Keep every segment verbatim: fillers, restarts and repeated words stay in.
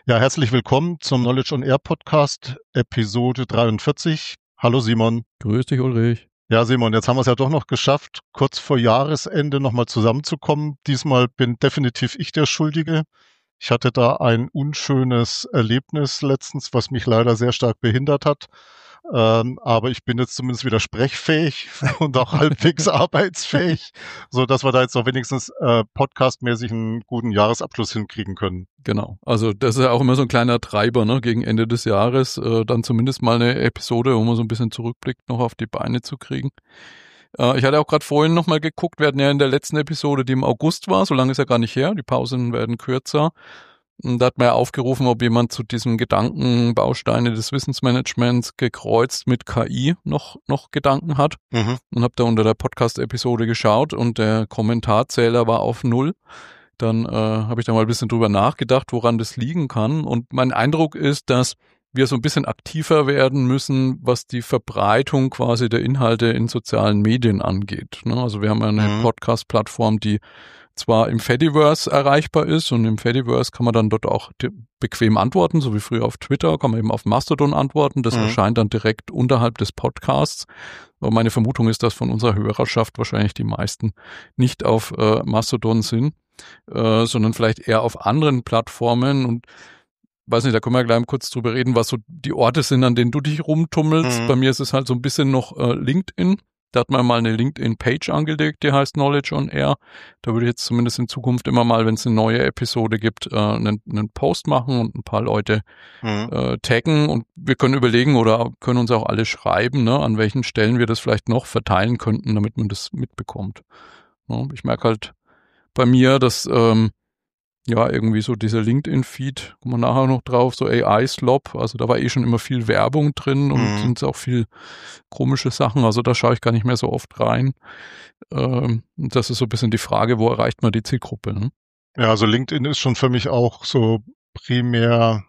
Ja, herzlich willkommen zum Knowledge on Air Podcast, Episode dreiundvierzig. Hallo Simon. Grüß dich, Ulrich. Ja, Simon, jetzt haben wir es ja doch noch geschafft, kurz vor Jahresende nochmal zusammenzukommen. Diesmal bin definitiv ich der Schuldige. Ich hatte da ein unschönes Erlebnis letztens, was mich leider sehr stark behindert hat. Ähm, aber ich bin jetzt zumindest wieder sprechfähig und auch halbwegs arbeitsfähig, so dass wir da jetzt auch wenigstens äh, podcastmäßig einen guten Jahresabschluss hinkriegen können. Genau. Also das ist ja auch immer so ein kleiner Treiber, ne, gegen Ende des Jahres, äh, dann zumindest mal eine Episode, wo man so ein bisschen zurückblickt, noch auf die Beine zu kriegen. Äh, ich hatte auch gerade vorhin nochmal geguckt, wir hatten ja in der letzten Episode, die im August war, so lange ist ja gar nicht her, die Pausen werden kürzer. Und da hat man ja aufgerufen, ob jemand zu diesem Gedanken Bausteine des Wissensmanagements gekreuzt mit K I noch noch Gedanken hat. Mhm. Und habe da unter der Podcast-Episode geschaut und der Kommentarzähler war auf null. Dann äh, habe ich da mal ein bisschen drüber nachgedacht, woran das liegen kann. Und mein Eindruck ist, dass wir so ein bisschen aktiver werden müssen, was die Verbreitung quasi der Inhalte in sozialen Medien angeht. Ne? Also wir haben ja eine Mhm. Podcast-Plattform, die zwar im Fediverse erreichbar ist und im Fediverse kann man dann dort auch bequem antworten, so wie früher auf Twitter, kann man eben auf Mastodon antworten. Das Mhm. erscheint dann direkt unterhalb des Podcasts. Aber meine Vermutung ist, dass von unserer Hörerschaft wahrscheinlich die meisten nicht auf äh, Mastodon sind, äh, sondern vielleicht eher auf anderen Plattformen. Und weiß nicht, da können wir gleich mal kurz drüber reden, was so die Orte sind, an denen du dich rumtummelst. Mhm. Bei mir ist es halt so ein bisschen noch äh, LinkedIn. Da hat man mal eine LinkedIn-Page angelegt, die heißt Knowledge on Air. Da würde ich jetzt zumindest in Zukunft immer mal, wenn es eine neue Episode gibt, äh, einen, einen Post machen und ein paar Leute Mhm. äh, taggen. Und wir können überlegen oder können uns auch alle schreiben, ne, an welchen Stellen wir das vielleicht noch verteilen könnten, damit man das mitbekommt. Ja, ich merke halt bei mir, dass ähm, ja, irgendwie so dieser LinkedIn-Feed, kommen wir nachher noch drauf, so A I-Slop, also da war eh schon immer viel Werbung drin und Mhm. sind auch viel komische Sachen, also da schaue ich gar nicht mehr so oft rein. Ähm, das ist so ein bisschen die Frage, wo erreicht man die Zielgruppe, ne? Ja, also LinkedIn ist schon für mich auch so primär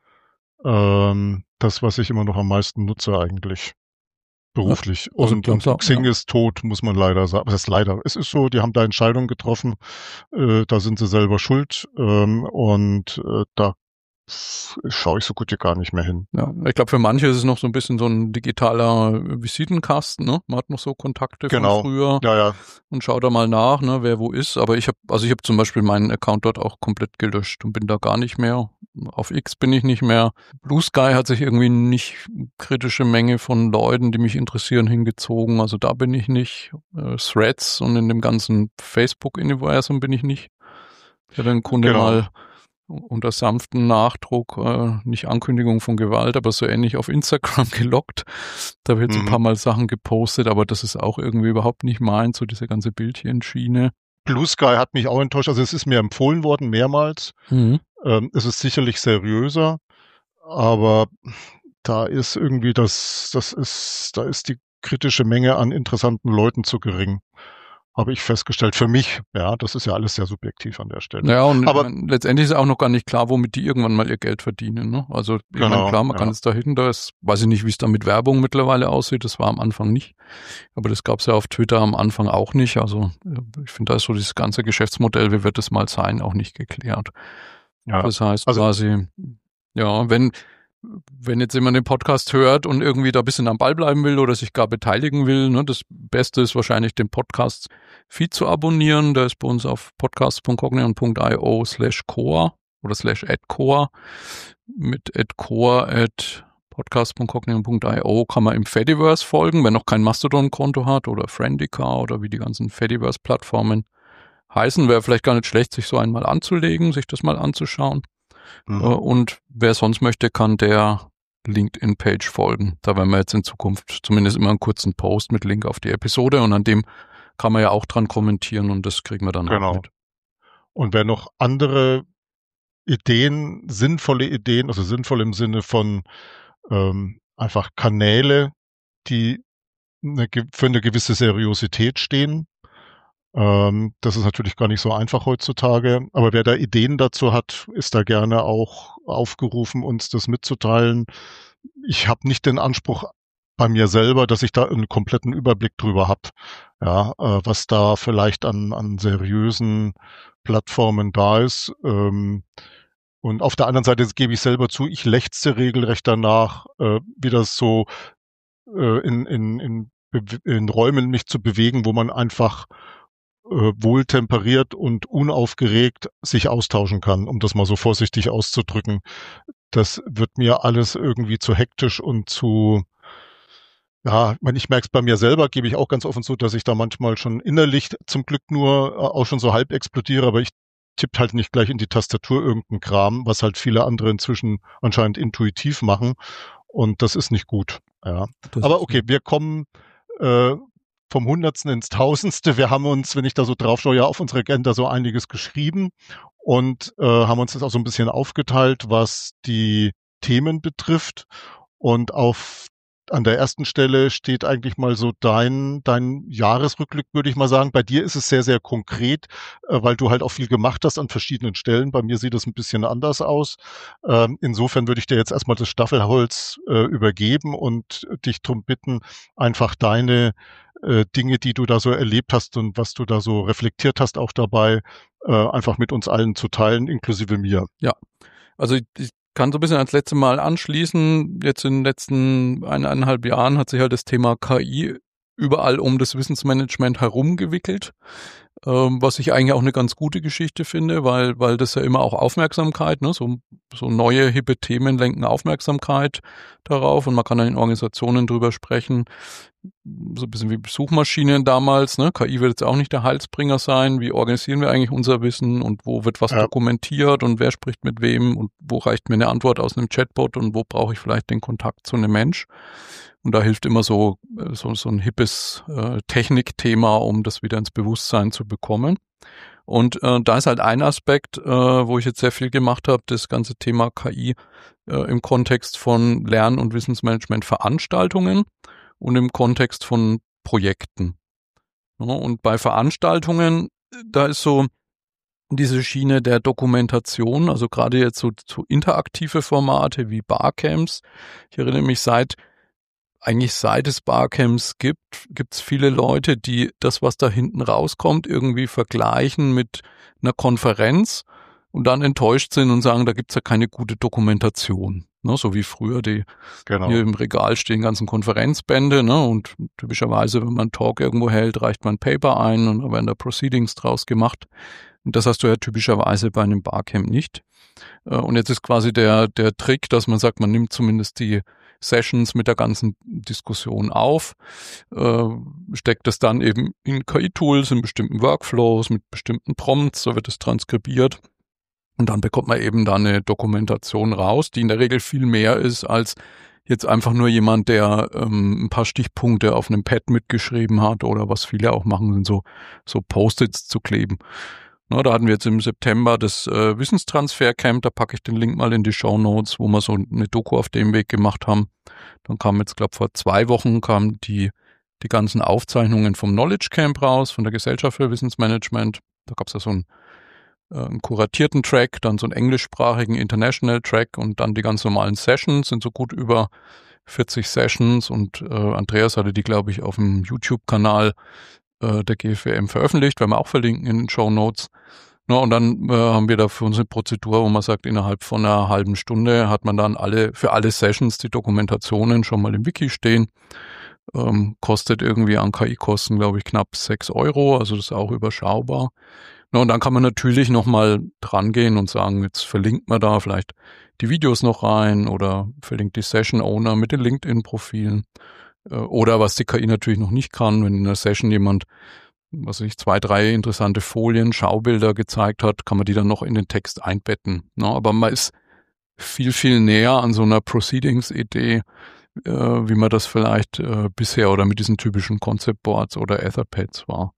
ähm, das, was ich immer noch am meisten nutze eigentlich. Beruflich. Also Und, ganz und Xing ja. ist tot, muss man leider sagen. Das ist leider. Es ist so, die haben da Entscheidungen getroffen, äh, da sind sie selber schuld. Ähm, und äh, da schaue ich so gut wie gar nicht mehr hin. Ja, ich glaube, für manche ist es noch so ein bisschen so ein digitaler Visitenkasten, ne? Man hat noch so Kontakte Genau. von früher Ja, ja. und schaut da mal nach, ne, wer wo ist. Aber ich habe, also ich habe zum Beispiel meinen Account dort auch komplett gelöscht und bin da gar nicht mehr. Auf X bin ich nicht mehr. Blue Sky hat sich irgendwie nicht kritische Menge von Leuten, die mich interessieren, hingezogen. Also da bin ich nicht. Äh, Threads und in dem ganzen Facebook-Universum bin ich nicht. Ich hatte einen Kunde Genau. mal unter sanften Nachdruck, äh, nicht Ankündigung von Gewalt, aber so ähnlich auf Instagram gelockt. Da habe ich jetzt Mhm. ein paar Mal Sachen gepostet, aber das ist auch irgendwie überhaupt nicht meins, so diese ganze Bildchenschiene. Blue Sky hat mich auch enttäuscht. Also es ist mir empfohlen worden mehrmals. Mhm. Ähm, es ist sicherlich seriöser, aber da ist irgendwie das, das ist, da ist die kritische Menge an interessanten Leuten zu gering. Habe ich festgestellt. Für mich, ja, das ist ja alles sehr subjektiv an der Stelle. Ja, und Aber man, letztendlich ist auch noch gar nicht klar, womit die irgendwann mal ihr Geld verdienen. Ne? Also ich Genau, meine, klar, man ja. kann jetzt da hin, da ist, weiß ich nicht, wie es da mit Werbung mittlerweile aussieht, das war am Anfang nicht. Aber das gab es ja auf Twitter am Anfang auch nicht. Also ich finde, da ist so dieses ganze Geschäftsmodell, wie wird es mal sein, auch nicht geklärt. Ja. Das heißt Also- quasi, ja, wenn wenn jetzt jemand den Podcast hört und irgendwie da ein bisschen am Ball bleiben will oder sich gar beteiligen will, ne, das Beste ist wahrscheinlich, den Podcast-Feed zu abonnieren. Der ist bei uns auf podcast punkt cognion punkt io slash core oder slash at core. Mit at core at podcast punkt cognion punkt io kann man im Fediverse folgen, wenn noch kein Mastodon-Konto hat oder Friendica oder wie die ganzen Fediverse-Plattformen heißen. Wäre vielleicht gar nicht schlecht, sich so einmal anzulegen, sich das mal anzuschauen. Mhm. Und wer sonst möchte, kann der LinkedIn-Page folgen. Da werden wir jetzt in Zukunft zumindest immer einen kurzen Post mit Link auf die Episode und an dem kann man ja auch dran kommentieren und das kriegen wir dann Genau. auch mit. Und wer noch andere Ideen, sinnvolle Ideen, also sinnvoll im Sinne von ähm, einfach Kanäle, die eine, für eine gewisse Seriosität stehen. Ähm, das ist natürlich gar nicht so einfach heutzutage, aber wer da Ideen dazu hat, ist da gerne auch aufgerufen, uns das mitzuteilen. Ich habe nicht den Anspruch bei mir selber, dass ich da einen kompletten Überblick drüber habe, ja, äh, was da vielleicht an, an seriösen Plattformen da ist. Ähm, Und auf der anderen Seite, das gebe ich selber zu, ich lechze regelrecht danach, äh, wieder so äh, in, in, in, in Räumen mich zu bewegen, wo man einfach äh, wohltemperiert und unaufgeregt sich austauschen kann, um das mal so vorsichtig auszudrücken. Das wird mir alles irgendwie zu hektisch und zu, ja, ich meine, ich merke es bei mir selber, gebe ich auch ganz offen zu, dass ich da manchmal schon innerlich zum Glück nur äh, auch schon so halb explodiere, aber ich tippt halt nicht gleich in die Tastatur irgendeinen Kram, was halt viele andere inzwischen anscheinend intuitiv machen. Und das ist nicht gut. Ja. Das Aber ist okay, wir kommen äh, vom Hundertsten ins Tausendste. Wir haben uns, wenn ich da so drauf schaue, ja auf unsere Agenda so einiges geschrieben und äh, haben uns das auch so ein bisschen aufgeteilt, was die Themen betrifft. Und auf an der ersten Stelle steht eigentlich mal so dein, dein Jahresrückblick, würde ich mal sagen. Bei dir ist es sehr, sehr konkret, äh, weil du halt auch viel gemacht hast an verschiedenen Stellen. Bei mir sieht es ein bisschen anders aus. Ähm, insofern würde ich dir jetzt erstmal das Staffelholz äh, übergeben und dich darum bitten, einfach deine äh, Dinge, die du da so erlebt hast und was du da so reflektiert hast, auch dabei äh, einfach mit uns allen zu teilen, inklusive mir. Ja, also ich, ich kann so ein bisschen ans letzte Mal anschließen. Jetzt in den letzten eineinhalb Jahren hat sich halt das Thema K I überall um das Wissensmanagement herum gewickelt, ähm, was ich eigentlich auch eine ganz gute Geschichte finde, weil weil das ja immer auch Aufmerksamkeit, ne, so, so neue, hippe Themen lenken Aufmerksamkeit darauf und man kann dann in Organisationen drüber sprechen, so ein bisschen wie Suchmaschinen damals, ne? K I wird jetzt auch nicht der Heilsbringer sein. Wie organisieren wir eigentlich unser Wissen und wo wird was Ja. dokumentiert und wer spricht mit wem und wo reicht mir eine Antwort aus einem Chatbot und wo brauche ich vielleicht den Kontakt zu einem Mensch? Und da hilft immer so so, so ein hippes äh, Technikthema, um das wieder ins Bewusstsein zu bekommen. Und äh, da ist halt ein Aspekt, äh, wo ich jetzt sehr viel gemacht habe, das ganze Thema K I äh, im Kontext von Lern- und Wissensmanagement-Veranstaltungen und im Kontext von Projekten. Ja, und bei Veranstaltungen, da ist so diese Schiene der Dokumentation, also gerade jetzt so, so interaktive Formate wie Barcamps. Ich erinnere mich, seit eigentlich seit es Barcamps gibt, gibt es viele Leute, die das, was da hinten rauskommt, irgendwie vergleichen mit einer Konferenz und dann enttäuscht sind und sagen, da gibt's ja keine gute Dokumentation. Ne, so wie früher die Genau. hier im Regal stehen ganzen Konferenzbände, ne, und typischerweise, wenn man einen Talk irgendwo hält, reicht man ein Paper ein und dann werden da Proceedings draus gemacht. Und das hast du ja typischerweise bei einem Barcamp nicht. Und jetzt ist quasi der, der Trick, dass man sagt, man nimmt zumindest die Sessions mit der ganzen Diskussion auf, äh, steckt das dann eben in K I-Tools, in bestimmten Workflows, mit bestimmten Prompts, so wird es transkribiert. Und dann bekommt man eben da eine Dokumentation raus, die in der Regel viel mehr ist als jetzt einfach nur jemand, der ähm, ein paar Stichpunkte auf einem Pad mitgeschrieben hat oder was viele auch machen, sind so, so Post-its zu kleben. Na, da hatten wir jetzt im September das äh, Wissenstransfer-Camp, da packe ich den Link mal in die Shownotes, wo wir so eine Doku auf dem Weg gemacht haben. Dann kam jetzt, glaube ich, vor zwei Wochen kamen die, die ganzen Aufzeichnungen vom Knowledge Camp raus, von der Gesellschaft für Wissensmanagement. Da gab es ja so einen, äh, einen kuratierten Track, dann so einen englischsprachigen International Track und dann die ganz normalen Sessions, sind so gut über vierzig Sessions und äh, Andreas hatte die, glaube ich, auf dem YouTube-Kanal der G F W M veröffentlicht, werden wir auch verlinken in den Shownotes. Ja, und dann äh, haben wir da für uns eine Prozedur, wo man sagt, innerhalb von einer halben Stunde hat man dann alle für alle Sessions die Dokumentationen schon mal im Wiki stehen. Ähm, kostet irgendwie an K I-Kosten, glaube ich, knapp sechs Euro, also das ist auch überschaubar. Ja, und dann kann man natürlich nochmal dran gehen und sagen, jetzt verlinkt man da vielleicht die Videos noch rein oder verlinkt die Session-Owner mit den LinkedIn-Profilen. Oder was die K I natürlich noch nicht kann, wenn in einer Session jemand, was weiß ich, zwei, drei interessante Folien, Schaubilder gezeigt hat, kann man die dann noch in den Text einbetten. Ne? Aber man ist viel, viel näher an so einer Proceedings-Idee, äh, wie man das vielleicht äh, bisher oder mit diesen typischen Concept Boards oder Etherpads war.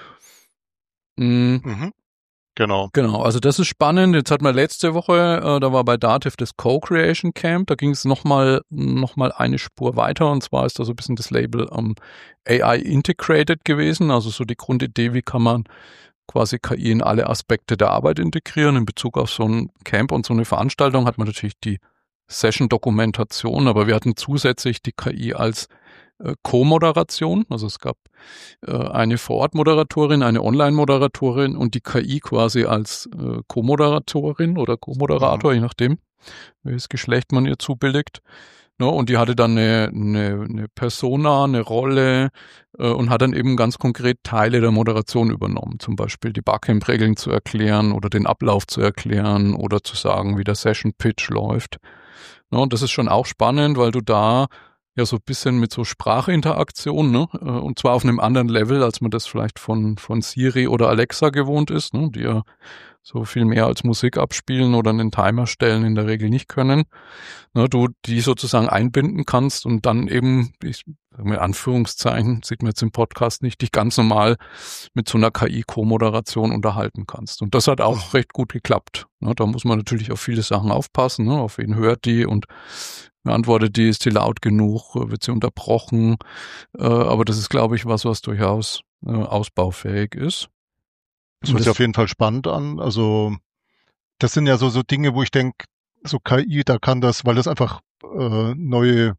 Mhm. Mhm. Genau. Genau, also das ist spannend. Jetzt hat man letzte Woche, äh, da war bei Dativ das Co-Creation Camp, da ging es nochmal noch mal eine Spur weiter und zwar ist da so ein bisschen das Label ähm, A I Integrated gewesen, also so die Grundidee, wie kann man quasi K I in alle Aspekte der Arbeit integrieren. In Bezug auf so ein Camp und so eine Veranstaltung hat man natürlich die Session-Dokumentation, aber wir hatten zusätzlich die K I als äh, Co-Moderation. Also es gab äh, eine Vor-Ort-Moderatorin, eine Online-Moderatorin und die K I quasi als äh, Co-Moderatorin oder Co-Moderator, mhm. je nachdem, welches Geschlecht man ihr zubilligt. Ja, und die hatte dann eine, eine, eine Persona, eine Rolle äh, und hat dann eben ganz konkret Teile der Moderation übernommen. Zum Beispiel die Barcamp-Regeln zu erklären oder den Ablauf zu erklären oder zu sagen, wie der Session-Pitch läuft. Ja, und das ist schon auch spannend, weil du da ja so ein bisschen mit so Sprachinteraktion, ne, und zwar auf einem anderen Level, als man das vielleicht von, von Siri oder Alexa gewohnt ist, ne, die ja so viel mehr als Musik abspielen oder einen Timer stellen in der Regel nicht können. Ne, du die sozusagen einbinden kannst und dann eben, ich mit Anführungszeichen, sieht man jetzt im Podcast nicht, dich ganz normal mit so einer K I-Co-Moderation unterhalten kannst. Und das hat auch recht gut geklappt. Ne, da muss man natürlich auf viele Sachen aufpassen, ne, auf wen hört die und beantwortet die, ist die laut genug, wird sie unterbrochen. Äh, aber das ist, glaube ich, was, was durchaus äh, ausbaufähig ist. Das hört sich auf jeden Fall spannend an. Also das sind ja so, so Dinge, wo ich denke, so K I, da kann das, weil das einfach äh, neue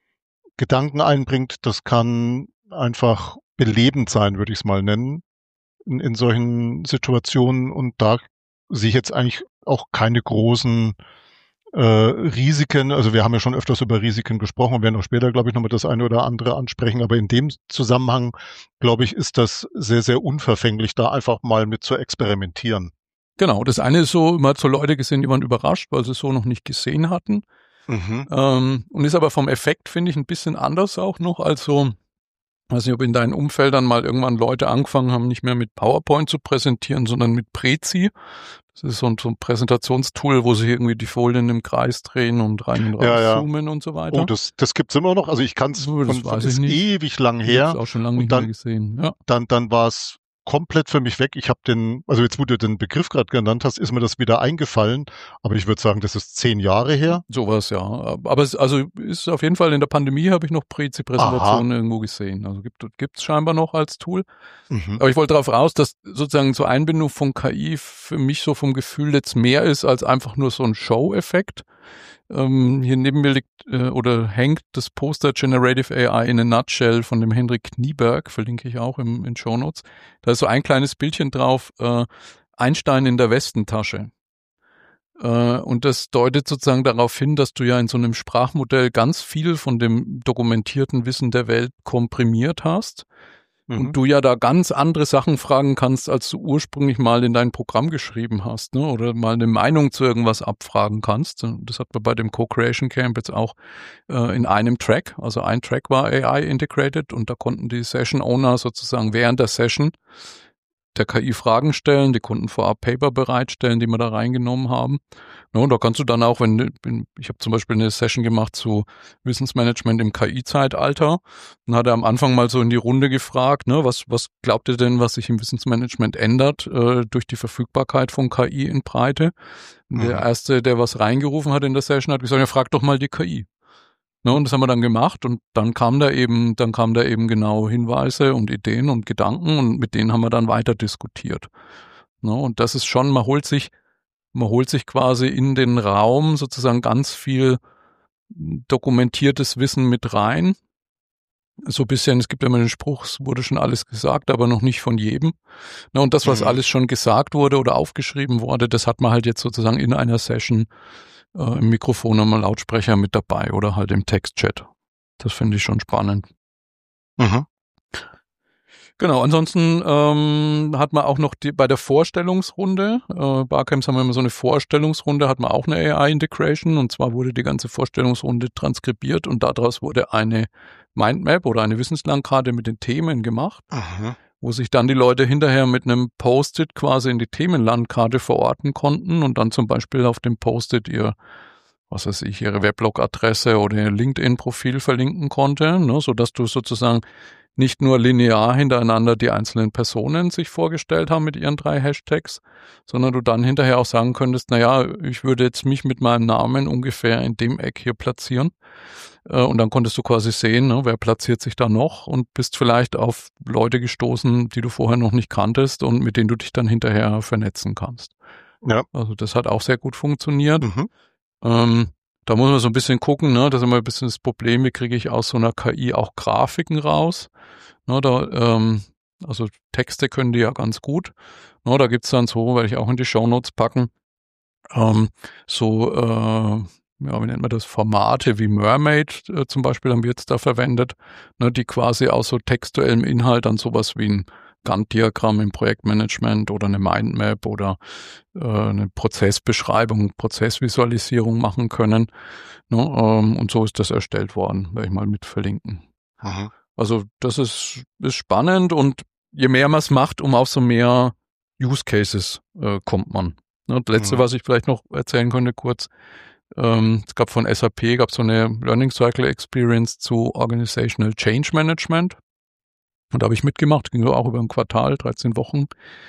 Gedanken einbringt, das kann einfach belebend sein, würde ich es mal nennen, in, in solchen Situationen. Und da sehe ich jetzt eigentlich auch keine großen äh, Risiken. Also wir haben ja schon öfters über Risiken gesprochen und werden auch später, glaube ich, nochmal das eine oder andere ansprechen. Aber in dem Zusammenhang, glaube ich, ist das sehr, sehr unverfänglich, da einfach mal mit zu experimentieren. Genau, das eine ist so, man hat so Leute gesehen, die waren überrascht, weil sie es so noch nicht gesehen hatten. Mhm. Ähm, und ist aber vom Effekt, finde ich, ein bisschen anders auch noch. Also, ich weiß nicht, ob in deinen Umfeldern mal irgendwann Leute angefangen haben, nicht mehr mit PowerPoint zu präsentieren, sondern mit Prezi. Das ist so ein, so ein Präsentationstool, wo sich irgendwie die Folien im Kreis drehen und rein und raus ja, ja. zoomen und so weiter. Oh, das, das gibt's immer noch. Also ich kann es von, von, von ist ewig lang her. Ich hab's auch schon lange nicht dann, mehr gesehen. Ja. Dann, dann war es komplett für mich weg. Ich habe den, also jetzt, wo du den Begriff gerade genannt hast, ist mir das wieder eingefallen. Aber ich würde sagen, das ist zehn Jahre her. Sowas, ja. Aber es also ist auf jeden Fall in der Pandemie habe ich noch Prezi-Präsentationen irgendwo gesehen. Also gibt gibt's scheinbar noch als Tool. Mhm. Aber ich wollte darauf raus, dass sozusagen zur Einbindung von K I für mich so vom Gefühl jetzt mehr ist als einfach nur so ein Show-Effekt. Ähm, hier neben mir liegt äh, oder hängt das Poster Generative A I in a Nutshell von dem Henrik Knieberg, verlinke ich auch im, in Shownotes. Da ist so ein kleines Bildchen drauf, äh, Einstein in der Westentasche. Äh, und das deutet sozusagen darauf hin, dass du ja in so einem Sprachmodell ganz viel von dem dokumentierten Wissen der Welt komprimiert hast. Und du ja da ganz andere Sachen fragen kannst, als du ursprünglich mal in dein Programm geschrieben hast, ne? Oder mal eine Meinung zu irgendwas abfragen kannst. Das hat man bei dem Co-Creation Camp jetzt auch äh, in einem Track. Also ein Track war A I integrated und da konnten die Session Owner sozusagen während der Session der K I Fragen stellen, die konnten vorab Paper bereitstellen, die wir da reingenommen haben. Ja, und da kannst du dann auch, wenn ich habe zum Beispiel eine Session gemacht zu Wissensmanagement im K I-Zeitalter, dann hat er am Anfang mal so in die Runde gefragt, ne, was was glaubt ihr denn, was sich im Wissensmanagement ändert äh, durch die Verfügbarkeit von K I in Breite? Und der erste, der was reingerufen hat in der Session, hat gesagt, ja, frag doch mal die K I. Ne, und das haben wir dann gemacht und dann kam da eben, dann kam da eben genau Hinweise und Ideen und Gedanken und mit denen haben wir dann weiter diskutiert. Ne, und das ist schon, man holt sich, man holt sich quasi in den Raum sozusagen ganz viel dokumentiertes Wissen mit rein. So ein bisschen, es gibt ja immer den Spruch, es wurde schon alles gesagt, aber noch nicht von jedem. Ne, und das, was mhm. alles schon gesagt wurde oder aufgeschrieben wurde, das hat man halt jetzt sozusagen in einer Session Äh, im Mikrofon und im Lautsprecher mit dabei oder halt im Textchat. Das finde ich schon spannend. Mhm. Genau, ansonsten ähm, hat man auch noch die, bei der Vorstellungsrunde, äh, Barcamps haben wir immer so eine Vorstellungsrunde, hat man auch eine A I-Integration und zwar wurde die ganze Vorstellungsrunde transkribiert und daraus wurde eine Mindmap oder eine Wissenslandkarte mit den Themen gemacht. Mhm. Wo sich dann die Leute hinterher mit einem Post-it quasi in die Themenlandkarte verorten konnten und dann zum Beispiel auf dem Post-it ihr, was weiß ich, ihre Weblog-Adresse oder ihr LinkedIn-Profil verlinken konnte, ne, sodass du sozusagen nicht nur linear hintereinander die einzelnen Personen sich vorgestellt haben mit ihren drei Hashtags, sondern du dann hinterher auch sagen könntest, naja, ich würde jetzt mich mit meinem Namen ungefähr in dem Eck hier platzieren. Und dann konntest du quasi sehen, ne, wer platziert sich da noch und bist vielleicht auf Leute gestoßen, die du vorher noch nicht kanntest und mit denen du dich dann hinterher vernetzen kannst. Ja. Also das hat auch sehr gut funktioniert. Mhm. Ähm, da muss man so ein bisschen gucken, ne? Das ist immer ein bisschen das Problem, wie kriege ich aus so einer K I auch Grafiken raus. Ne, da, ähm, also Texte können die ja ganz gut. Ne, da gibt's dann so, werde ich auch in die Shownotes packen, ähm, so, äh, ja, wie nennt man das, Formate wie Mermaid äh, zum Beispiel haben wir jetzt da verwendet, ne, die quasi aus so textuellem Inhalt dann sowas wie ein Gantt-Diagramm im Projektmanagement oder eine Mindmap oder äh, eine Prozessbeschreibung, Prozessvisualisierung machen können. Ne, ähm, und so ist das erstellt worden, werde ich mal mit verlinken. Mhm. Also das ist, ist spannend und je mehr man es macht, um auf so mehr Use Cases äh, kommt man. Ne, das Letzte, Mhm. was ich vielleicht noch erzählen könnte kurz, ähm, es gab von S A P, gab so eine Learning Cycle Experience zu Organizational Change Management. Und da habe ich mitgemacht, ging so auch über ein Quartal, dreizehn Wochen.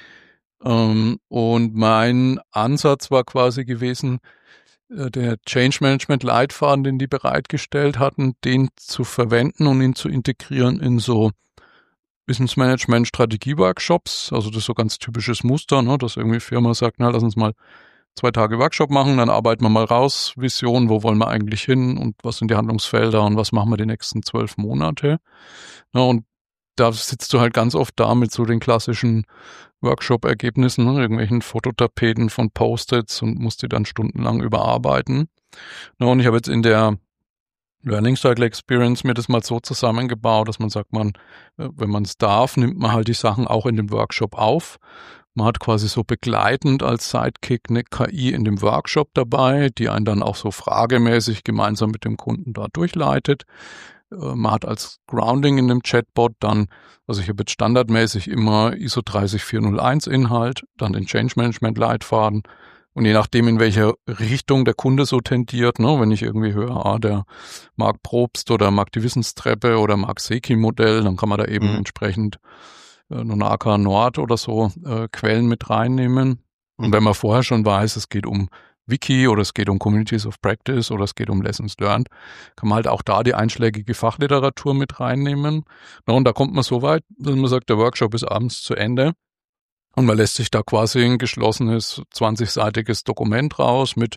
Ähm, und mein Ansatz war quasi gewesen, äh, der Change Management Leitfaden, den die bereitgestellt hatten, den zu verwenden und ihn zu integrieren in so Business Management Strategie Workshops. Also das ist so ganz typisches Muster, ne, dass irgendwie Firma sagt, na, lass uns mal zwei Tage Workshop machen, dann arbeiten wir mal raus, Vision, wo wollen wir eigentlich hin und was sind die Handlungsfelder und was machen wir die nächsten zwölf Monate. Ja, und da sitzt du halt ganz oft da mit so den klassischen Workshop-Ergebnissen, ne, irgendwelchen Fototapeten von Post-its und musst die dann stundenlang überarbeiten. Ja, und ich habe jetzt in der Learning Cycle Experience mir das mal so zusammengebaut, dass man sagt, man, wenn man es darf, nimmt man halt die Sachen auch in dem Workshop auf. Man hat quasi so begleitend als Sidekick eine K I in dem Workshop dabei, die einen dann auch so fragemäßig gemeinsam mit dem Kunden da durchleitet. Man hat als Grounding in dem Chatbot dann, also ich habe jetzt standardmäßig immer I S O drei vier null eins Inhalt, dann den Change Management Leitfaden und je nachdem, in welche Richtung der Kunde so tendiert, ne, wenn ich irgendwie höre, ah, der mag Probst oder mag die Wissenstreppe oder mag Seki-Modell, dann kann man da eben mhm. entsprechend äh, Nonaka Nord oder so äh, Quellen mit reinnehmen. Mhm. Und wenn man vorher schon weiß, es geht um Wiki oder es geht um Communities of Practice oder es geht um Lessons Learned, kann man halt auch da die einschlägige Fachliteratur mit reinnehmen. Na, und da kommt man so weit, dass man sagt, der Workshop ist abends zu Ende und man lässt sich da quasi ein geschlossenes zwanzigseitiges Dokument raus mit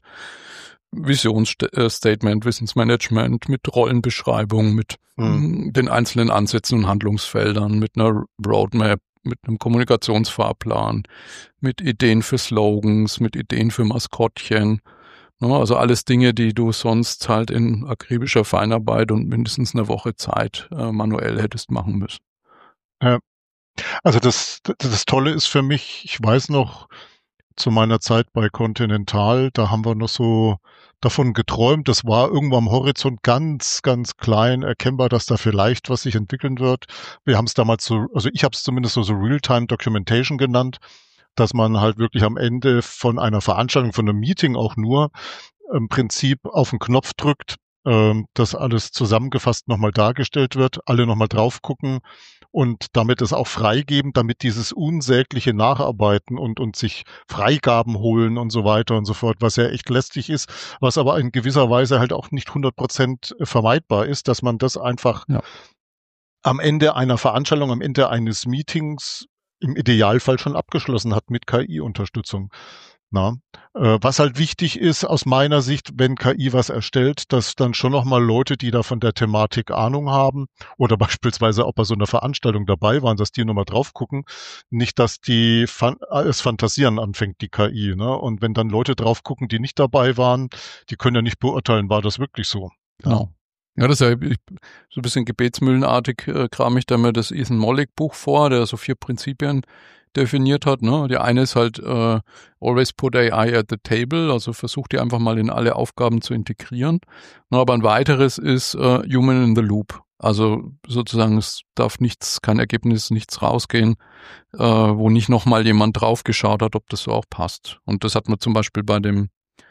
Visionsstatement, Wissensmanagement, mit Rollenbeschreibung, mit mhm. den einzelnen Ansätzen und Handlungsfeldern, mit einer Roadmap, mit einem Kommunikationsfahrplan, mit Ideen für Slogans, mit Ideen für Maskottchen. Also alles Dinge, die du sonst halt in akribischer Feinarbeit und mindestens eine Woche Zeit äh, manuell hättest machen müssen. Ja. Also das, das Tolle ist für mich, ich weiß noch, zu meiner Zeit bei Continental, da haben wir noch so davon geträumt, das war irgendwo am Horizont ganz, ganz klein erkennbar, dass da vielleicht was sich entwickeln wird. Wir haben es damals so, also ich habe es zumindest so, so Real-Time Documentation genannt, dass man halt wirklich am Ende von einer Veranstaltung, von einem Meeting auch nur im Prinzip auf den Knopf drückt, ähm, dass alles zusammengefasst nochmal dargestellt wird, alle nochmal drauf gucken und damit es auch freigeben, damit dieses unsägliche Nacharbeiten und, und sich Freigaben holen und so weiter und so fort, was ja echt lästig ist, was aber in gewisser Weise halt auch nicht hundert Prozent vermeidbar ist, dass man das einfach ja. am Ende einer Veranstaltung, am Ende eines Meetings im Idealfall schon abgeschlossen hat mit K I-Unterstützung. Na, äh, was halt wichtig ist aus meiner Sicht, wenn K I was erstellt, dass dann schon nochmal Leute, die da von der Thematik Ahnung haben oder beispielsweise auch bei so einer Veranstaltung dabei waren, dass die nochmal drauf gucken, nicht, dass die fan- es fantasieren anfängt, die K I. Ne? Und wenn dann Leute drauf gucken, die nicht dabei waren, die können ja nicht beurteilen, war das wirklich so. Genau. Ja, das ist ja ich, so ein bisschen gebetsmühlenartig äh, kram ich da mir das Ethan Mollick Buch vor, der so vier Prinzipien definiert hat. Ne? Die eine ist halt uh, always put A I at the table, also versucht die einfach mal in alle Aufgaben zu integrieren. Na, aber ein weiteres ist uh, human in the loop. Also sozusagen es darf nichts, kein Ergebnis, nichts rausgehen, uh, wo nicht nochmal jemand draufgeschaut hat, ob das so auch passt. Und das hat man zum Beispiel bei dem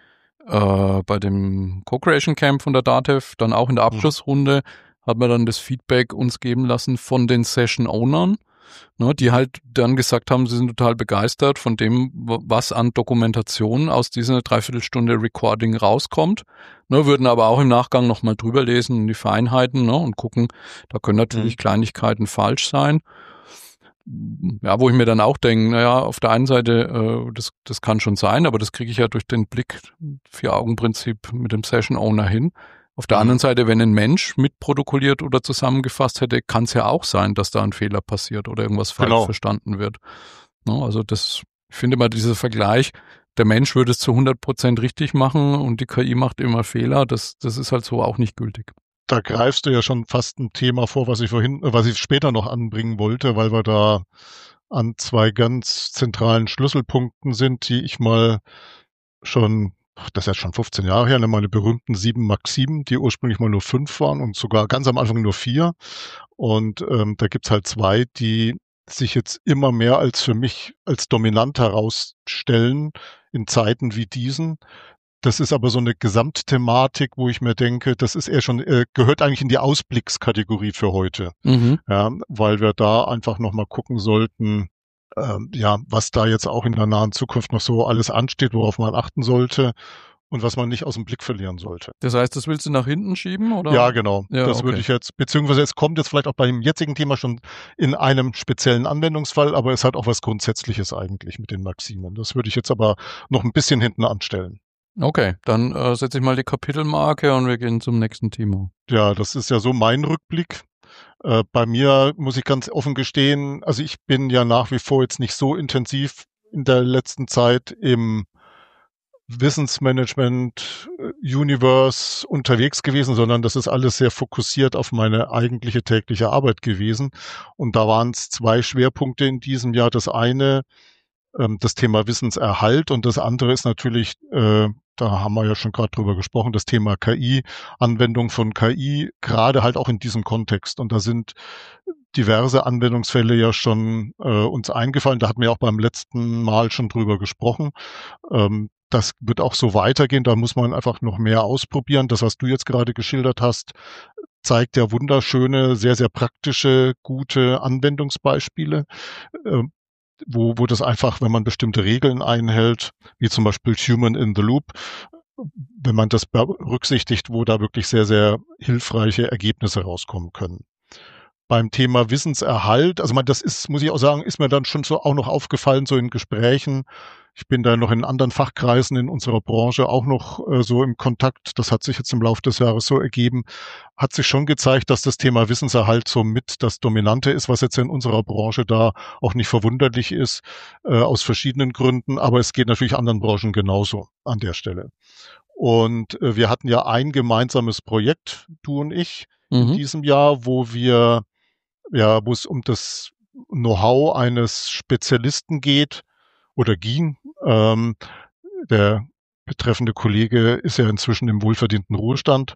uh, bei dem Co-Creation Camp von der DATEV, dann auch in der Abschlussrunde, mhm. hat man dann das Feedback uns geben lassen von den Session-Ownern, ne, die halt dann gesagt haben, sie sind total begeistert von dem, was an Dokumentation aus dieser Dreiviertelstunde Recording rauskommt, ne, würden aber auch im Nachgang nochmal drüber lesen, die Feinheiten, ne, und gucken, da können natürlich mhm. Kleinigkeiten falsch sein. ja, wo ich mir dann auch denke, naja, auf der einen Seite, äh, das, das kann schon sein, aber das kriege ich ja durch den Blick, Vier-Augen-Prinzip mit dem Session-Owner hin. Auf der Mhm. anderen Seite, wenn ein Mensch mitprotokolliert oder zusammengefasst hätte, kann es ja auch sein, dass da ein Fehler passiert oder irgendwas falsch Genau. verstanden wird. No, also das, ich finde mal dieser Vergleich, der Mensch würde es zu hundert Prozent richtig machen und die K I macht immer Fehler, das, das ist halt so auch nicht gültig. Da greifst du ja schon fast ein Thema vor, was ich vorhin, was ich später noch anbringen wollte, weil wir da an zwei ganz zentralen Schlüsselpunkten sind, die ich mal schon, das ist jetzt schon fünfzehn Jahre her, meine berühmten sieben Maximen, die ursprünglich mal nur fünf waren und sogar ganz am Anfang nur vier. Und ähm, da gibt's halt zwei, die sich jetzt immer mehr als für mich als dominant herausstellen in Zeiten wie diesen. Das ist aber so eine Gesamtthematik, wo ich mir denke, das ist eher schon, äh, gehört eigentlich in die Ausblickskategorie für heute. Mhm. Ja, weil wir da einfach nochmal gucken sollten, ähm, ja, was da jetzt auch in der nahen Zukunft noch so alles ansteht, worauf man achten sollte und was man nicht aus dem Blick verlieren sollte. Das heißt, das willst du nach hinten schieben, oder? Ja, genau. Ja, das okay. würde ich jetzt, beziehungsweise es kommt jetzt vielleicht auch bei dem jetzigen Thema schon in einem speziellen Anwendungsfall, aber es hat auch was Grundsätzliches eigentlich mit den Maximen. Das würde ich jetzt aber noch ein bisschen hinten anstellen. Okay, dann äh, setze ich mal die Kapitelmarke und wir gehen zum nächsten Thema. Ja, das ist ja so mein Rückblick. Äh, bei mir muss ich ganz offen gestehen, also ich bin ja nach wie vor jetzt nicht so intensiv in der letzten Zeit im Wissensmanagement Universe unterwegs gewesen, sondern das ist alles sehr fokussiert auf meine eigentliche tägliche Arbeit gewesen. Und da waren es zwei Schwerpunkte in diesem Jahr. Das eine, ähm, das Thema Wissenserhalt, und das andere ist natürlich, äh, da haben wir ja schon gerade drüber gesprochen, das Thema K I, Anwendung von K I, gerade halt auch in diesem Kontext. Und da sind diverse Anwendungsfälle ja schon äh, uns eingefallen. Da hatten wir auch beim letzten Mal schon drüber gesprochen. Ähm, das wird auch so weitergehen. Da muss man einfach noch mehr ausprobieren. Das, was du jetzt gerade geschildert hast, zeigt ja wunderschöne, sehr, sehr praktische, gute Anwendungsbeispiele, äh, wo, wo das einfach, wenn man bestimmte Regeln einhält, wie zum Beispiel Human in the Loop, wenn man das berücksichtigt, wo da wirklich sehr, sehr hilfreiche Ergebnisse rauskommen können. Beim Thema Wissenserhalt, also man, das ist, muss ich auch sagen, ist mir dann schon so auch noch aufgefallen, so in Gesprächen. Ich bin da noch in anderen Fachkreisen in unserer Branche auch noch äh, so im Kontakt. Das hat sich jetzt im Laufe des Jahres so ergeben. Hat sich schon gezeigt, dass das Thema Wissenserhalt so mit das Dominante ist, was jetzt in unserer Branche da auch nicht verwunderlich ist, äh, aus verschiedenen Gründen. Aber es geht natürlich anderen Branchen genauso an der Stelle. Und äh, wir hatten ja ein gemeinsames Projekt, du und ich, Mhm. in diesem Jahr, wo wir ja, wo es um das Know-how eines Spezialisten geht oder ging. Ähm, der betreffende Kollege ist ja inzwischen im wohlverdienten Ruhestand.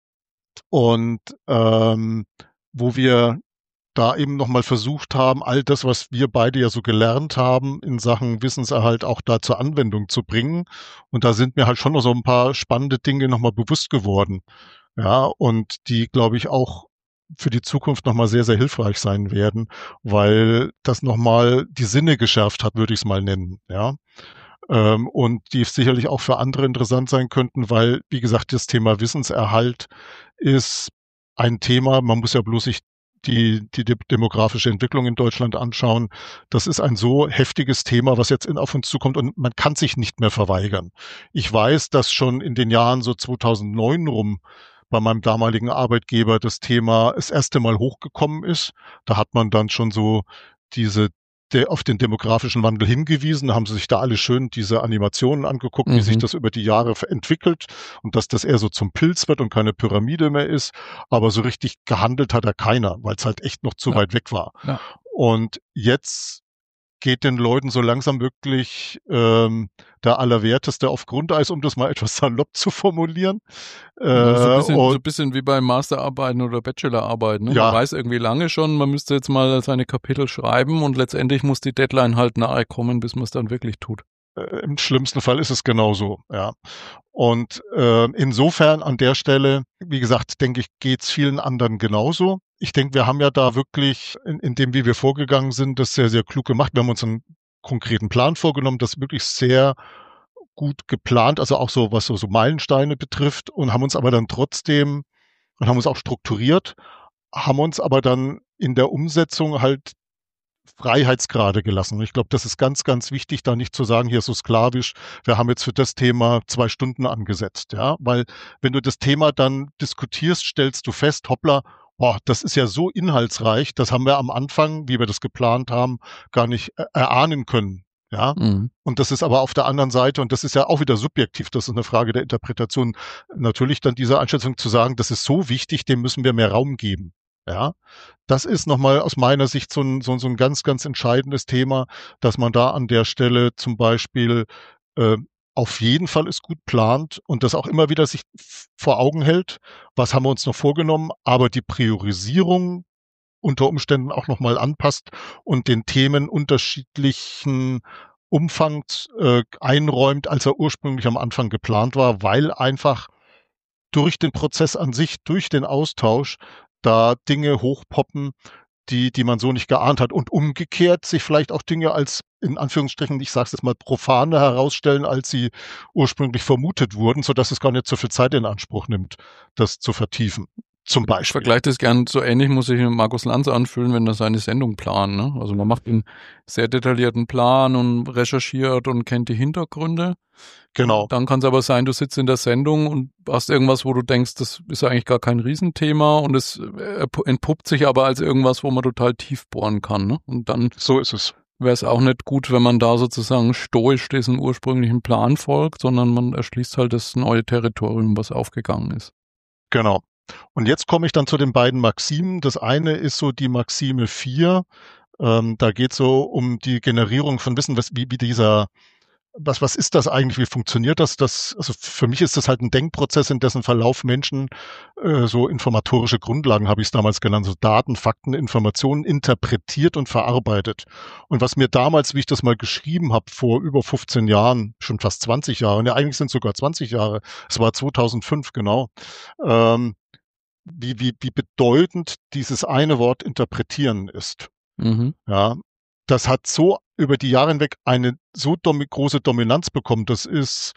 Und ähm, wo wir da eben nochmal versucht haben, all das, was wir beide ja so gelernt haben, in Sachen Wissenserhalt auch da zur Anwendung zu bringen. Und da sind mir halt schon noch so ein paar spannende Dinge nochmal bewusst geworden. Ja, und die, glaube ich, auch für die Zukunft nochmal sehr, sehr hilfreich sein werden, weil das nochmal die Sinne geschärft hat, würde ich es mal nennen, ja. Ähm, und die sicherlich auch für andere interessant sein könnten, weil, wie gesagt, das Thema Wissenserhalt ist ein Thema, man muss ja bloß sich die, die demografische Entwicklung in Deutschland anschauen. Das ist ein so heftiges Thema, was jetzt in, auf uns zukommt, und man kann sich nicht mehr verweigern. Ich weiß, dass schon in den Jahren so zweitausendneun rum bei meinem damaligen Arbeitgeber das Thema das erste Mal hochgekommen ist. Da hat man dann schon so diese der, auf den demografischen Wandel hingewiesen. Da haben sie sich da alle schön diese Animationen angeguckt, Mhm. wie sich das über die Jahre entwickelt und dass das eher so zum Pilz wird und keine Pyramide mehr ist. Aber so richtig gehandelt hat da keiner, weil es halt echt noch zu Ja. weit weg war. Ja. Und jetzt geht den Leuten so langsam wirklich ähm, der Allerwerteste auf Grundeis, um das mal etwas salopp zu formulieren. Äh, Ja, so, ein bisschen, und, so ein bisschen wie bei Masterarbeiten oder Bachelorarbeiten. Ne? Ja. Man weiß irgendwie lange schon, man müsste jetzt mal seine Kapitel schreiben und letztendlich muss die Deadline halt nahe kommen, bis man es dann wirklich tut. äh, im schlimmsten Fall ist es genauso, ja. Und äh, insofern an der Stelle, wie gesagt, denke ich, geht's vielen anderen genauso. Ich denke, wir haben ja da wirklich, in, in dem, wie wir vorgegangen sind, das sehr, sehr klug gemacht. Wir haben uns einen konkreten Plan vorgenommen, das wirklich sehr gut geplant, also auch so, was so, so Meilensteine betrifft, und haben uns aber dann trotzdem, und haben uns auch strukturiert, haben uns aber dann in der Umsetzung halt Freiheitsgrade gelassen. Und ich glaube, das ist ganz, ganz wichtig, da nicht zu sagen, hier so sklavisch, wir haben jetzt für das Thema zwei Stunden angesetzt, ja, weil wenn du das Thema dann diskutierst, stellst du fest, hoppla, boah, das ist ja so inhaltsreich, das haben wir am Anfang, wie wir das geplant haben, gar nicht erahnen können, ja. Mhm. Und das ist aber auf der anderen Seite, und das ist ja auch wieder subjektiv, das ist eine Frage der Interpretation, natürlich dann diese Einschätzung zu sagen, das ist so wichtig, dem müssen wir mehr Raum geben. Ja, das ist nochmal aus meiner Sicht so ein, so, so ein ganz, ganz entscheidendes Thema, dass man da an der Stelle zum Beispiel äh, auf jeden Fall es gut plant und das auch immer wieder sich vor Augen hält, was haben wir uns noch vorgenommen, aber die Priorisierung unter Umständen auch nochmal anpasst und den Themen unterschiedlichen Umfang äh, einräumt, als er ursprünglich am Anfang geplant war, weil einfach durch den Prozess an sich, durch den Austausch, da Dinge hochpoppen, die, die man so nicht geahnt hat. Und umgekehrt sich vielleicht auch Dinge als, in Anführungsstrichen, ich sage es jetzt mal, profaner herausstellen, als sie ursprünglich vermutet wurden, sodass es gar nicht so viel Zeit in Anspruch nimmt, das zu vertiefen. Zum Beispiel. Ich vergleiche das gern so ähnlich, muss ich mit Markus Lanz anfühlen, wenn er seine Sendung plant. Ne? Also man macht einen sehr detaillierten Plan und recherchiert und kennt die Hintergründe. Genau. Dann kann es aber sein, du sitzt in der Sendung und hast irgendwas, wo du denkst, das ist eigentlich gar kein Riesenthema und es entpuppt sich aber als irgendwas, wo man total tief bohren kann. Ne? Und dann so ist es. Wäre es auch nicht gut, wenn man da sozusagen stoisch diesem ursprünglichen Plan folgt, sondern man erschließt halt das neue Territorium, was aufgegangen ist. Genau. Und jetzt komme ich dann zu den beiden Maximen. Das eine ist so die Maxime vier. Ähm, da geht es so um die Generierung von Wissen, was, wie, wie dieser, was, was ist das eigentlich, wie funktioniert das? Das, also für mich ist das halt ein Denkprozess, in dessen Verlauf Menschen äh, so informatorische Grundlagen, habe ich es damals genannt, so Daten, Fakten, Informationen interpretiert und verarbeitet. Und was mir damals, wie ich das mal geschrieben habe, vor über fünfzehn Jahren, schon fast zwanzig Jahre, ja eigentlich sind es sogar zwanzig Jahre, es war zweitausendfünf genau, ähm, wie, wie, wie bedeutend dieses eine Wort interpretieren ist. Mhm. Ja, das hat so über die Jahre hinweg eine so dom- große Dominanz bekommen. Das ist,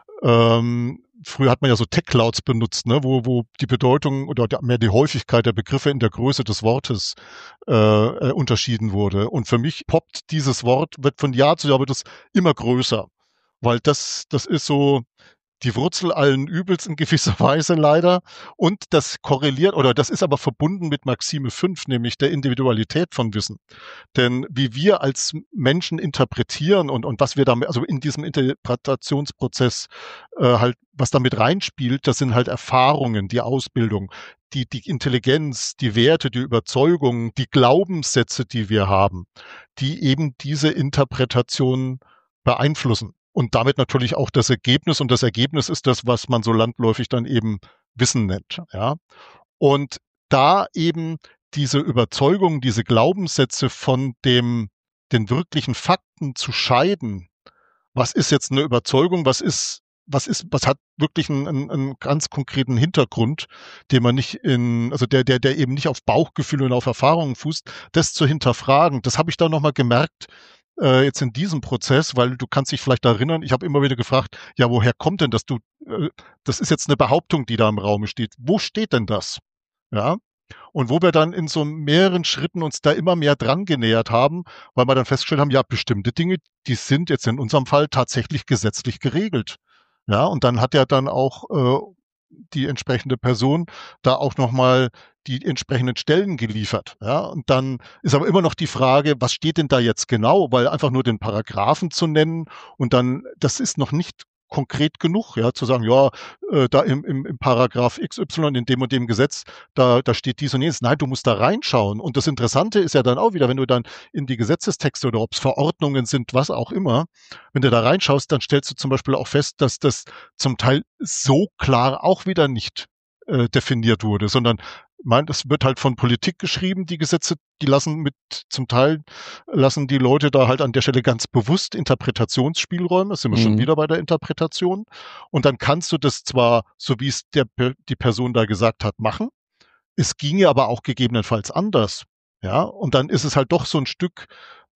ähm, früher hat man ja so Tech-Clouds benutzt, ne, wo, wo die Bedeutung oder mehr die Häufigkeit der Begriffe in der Größe des Wortes äh, äh, unterschieden wurde. Und für mich poppt dieses Wort, wird von Jahr zu Jahr wird es immer größer, weil das, das ist so die Wurzel allen Übels in gewisser Weise leider. Und das korreliert, oder das ist aber verbunden mit Maxime fünf, nämlich der Individualität von Wissen. Denn wie wir als Menschen interpretieren und, und was wir damit, also in diesem Interpretationsprozess äh, halt, was damit reinspielt, das sind halt Erfahrungen, die Ausbildung, die, die Intelligenz, die Werte, die Überzeugungen, die Glaubenssätze, die wir haben, die eben diese Interpretation beeinflussen. Und damit natürlich auch das Ergebnis. Und das Ergebnis ist das, was man so landläufig dann eben Wissen nennt. Ja. Und da eben diese Überzeugung, diese Glaubenssätze von dem, den wirklichen Fakten zu scheiden. Was ist jetzt eine Überzeugung? Was ist, was ist, was hat wirklich einen, einen, einen ganz konkreten Hintergrund, den man nicht in, also der, der, der eben nicht auf Bauchgefühl und auf Erfahrungen fußt, das zu hinterfragen. Das habe ich da nochmal gemerkt, äh, jetzt in diesem Prozess, weil du kannst dich vielleicht erinnern, ich habe immer wieder gefragt, ja, woher kommt denn das? Du, äh, das ist jetzt eine Behauptung, die da im Raum steht. Wo steht denn das? Ja. Und wo wir dann in so mehreren Schritten uns da immer mehr dran genähert haben, weil wir dann festgestellt haben, ja, bestimmte Dinge, die sind jetzt in unserem Fall tatsächlich gesetzlich geregelt. Ja, und dann hat ja dann auch äh, die entsprechende Person da auch nochmal die entsprechenden Stellen geliefert. Ja, und dann ist aber immer noch die Frage, was steht denn da jetzt genau? Weil einfach nur den Paragraphen zu nennen und dann, das ist noch nicht konkret genug, ja, zu sagen, ja, äh, da im, im, im Paragraph X Y in dem und dem Gesetz, da, da steht dies und jenes. Nein, du musst da reinschauen. Und das Interessante ist ja dann auch wieder, wenn du dann in die Gesetzestexte oder ob es Verordnungen sind, was auch immer, wenn du da reinschaust, dann stellst du zum Beispiel auch fest, dass das zum Teil so klar auch wieder nicht äh, definiert wurde, sondern mein, das wird halt von Politik geschrieben, die Gesetze, die lassen mit, zum Teil lassen die Leute da halt an der Stelle ganz bewusst Interpretationsspielräume, das sind wir mhm. schon wieder bei der Interpretation. Und dann kannst du das zwar, so wie es der, die Person da gesagt hat, machen. Es ginge aber auch gegebenenfalls anders. Ja, und dann ist es halt doch so ein Stück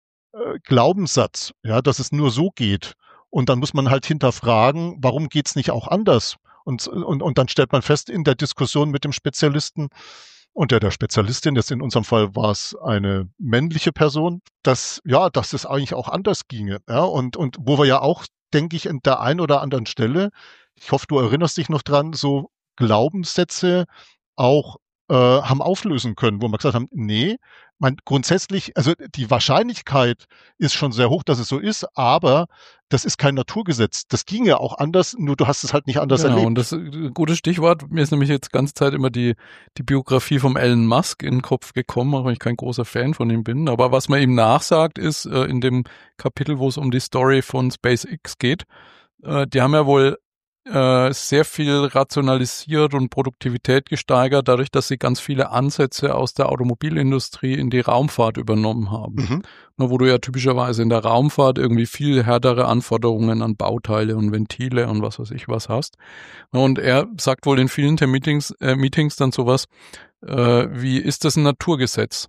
äh, Glaubenssatz, ja, dass es nur so geht. Und dann muss man halt hinterfragen, warum geht's nicht auch anders? Und, und, und dann stellt man fest in der Diskussion mit dem Spezialisten, und der der Spezialistin, jetzt in unserem Fall war es eine männliche Person, dass, ja, dass es eigentlich auch anders ginge. Ja, und, und wo wir ja auch, denke ich, an der einen oder anderen Stelle, ich hoffe, du erinnerst dich noch dran, so Glaubenssätze auch äh, haben auflösen können, wo wir gesagt haben, nee, man grundsätzlich, also die Wahrscheinlichkeit ist schon sehr hoch, dass es so ist, aber das ist kein Naturgesetz. Das ging ja auch anders, nur du hast es halt nicht anders genau, erlebt. Und das äh, gute Stichwort, mir ist nämlich jetzt die ganze Zeit immer die, die Biografie vom Elon Musk in den Kopf gekommen, auch wenn ich kein großer Fan von ihm bin. Aber was man ihm nachsagt, ist äh, in dem Kapitel, wo es um die Story von SpaceX geht, äh, die haben ja wohl äh, sehr viel rationalisiert und Produktivität gesteigert, dadurch, dass sie ganz viele Ansätze aus der Automobilindustrie in die Raumfahrt übernommen haben. Mhm. Nur wo du ja typischerweise in der Raumfahrt irgendwie viel härtere Anforderungen an Bauteile und Ventile und was weiß ich was hast. Und er sagt wohl in vielen der Meetings, äh, Meetings dann sowas, äh, wie ist das ein Naturgesetz?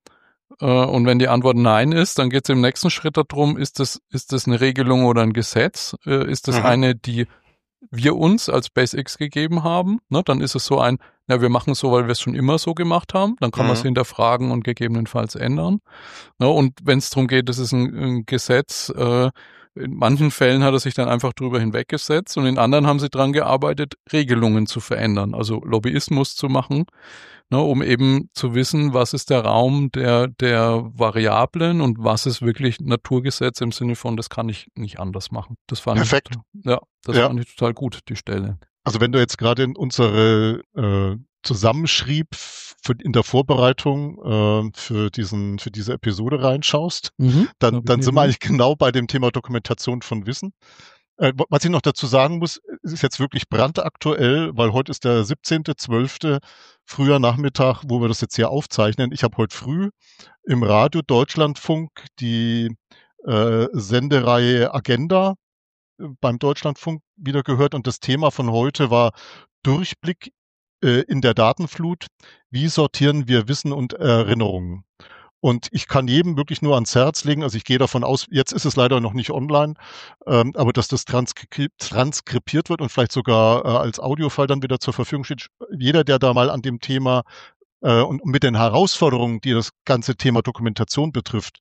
Äh, und wenn die Antwort nein ist, dann geht es im nächsten Schritt darum, ist das, ist das eine Regelung oder ein Gesetz? Äh, ist das Mhm. eine, die wir uns als SpaceX gegeben haben, ne, dann ist es so ein, ja, wir machen es so, weil wir es schon immer so gemacht haben, dann kann Mhm. man es hinterfragen und gegebenenfalls ändern. Ja, und wenn es darum geht, das ist ein, ein Gesetz, äh, in manchen Fällen hat er sich dann einfach drüber hinweggesetzt und in anderen haben sie dran gearbeitet, Regelungen zu verändern, also Lobbyismus zu machen, ne, um eben zu wissen, was ist der Raum der, der Variablen und was ist wirklich Naturgesetz im Sinne von, das kann ich nicht anders machen. Das fand Perfekt. ich, ja, das Ja. fand ich total gut, die Stelle. Also wenn du jetzt gerade in unsere äh, Zusammenschrieb für, in der Vorbereitung äh, für diesen für diese Episode reinschaust, Mhm. dann dann sind wir eigentlich genau bei dem Thema Dokumentation von Wissen. Äh, was ich noch dazu sagen muss, es ist jetzt wirklich brandaktuell, weil heute ist der siebzehnte zwölfte früher Nachmittag, wo wir das jetzt hier aufzeichnen. Ich habe heute früh im Radio Deutschlandfunk die äh, Sendereihe Agenda beim Deutschlandfunk wieder gehört und das Thema von heute war Durchblick äh, in der Datenflut. Wie sortieren wir Wissen und Erinnerungen? Und ich kann jedem wirklich nur ans Herz legen, also ich gehe davon aus, jetzt ist es leider noch nicht online, ähm, aber dass das transkri transkribiert wird und vielleicht sogar äh, als Audiofile dann wieder zur Verfügung steht. Jeder, der da mal an dem Thema äh, und mit den Herausforderungen, die das ganze Thema Dokumentation betrifft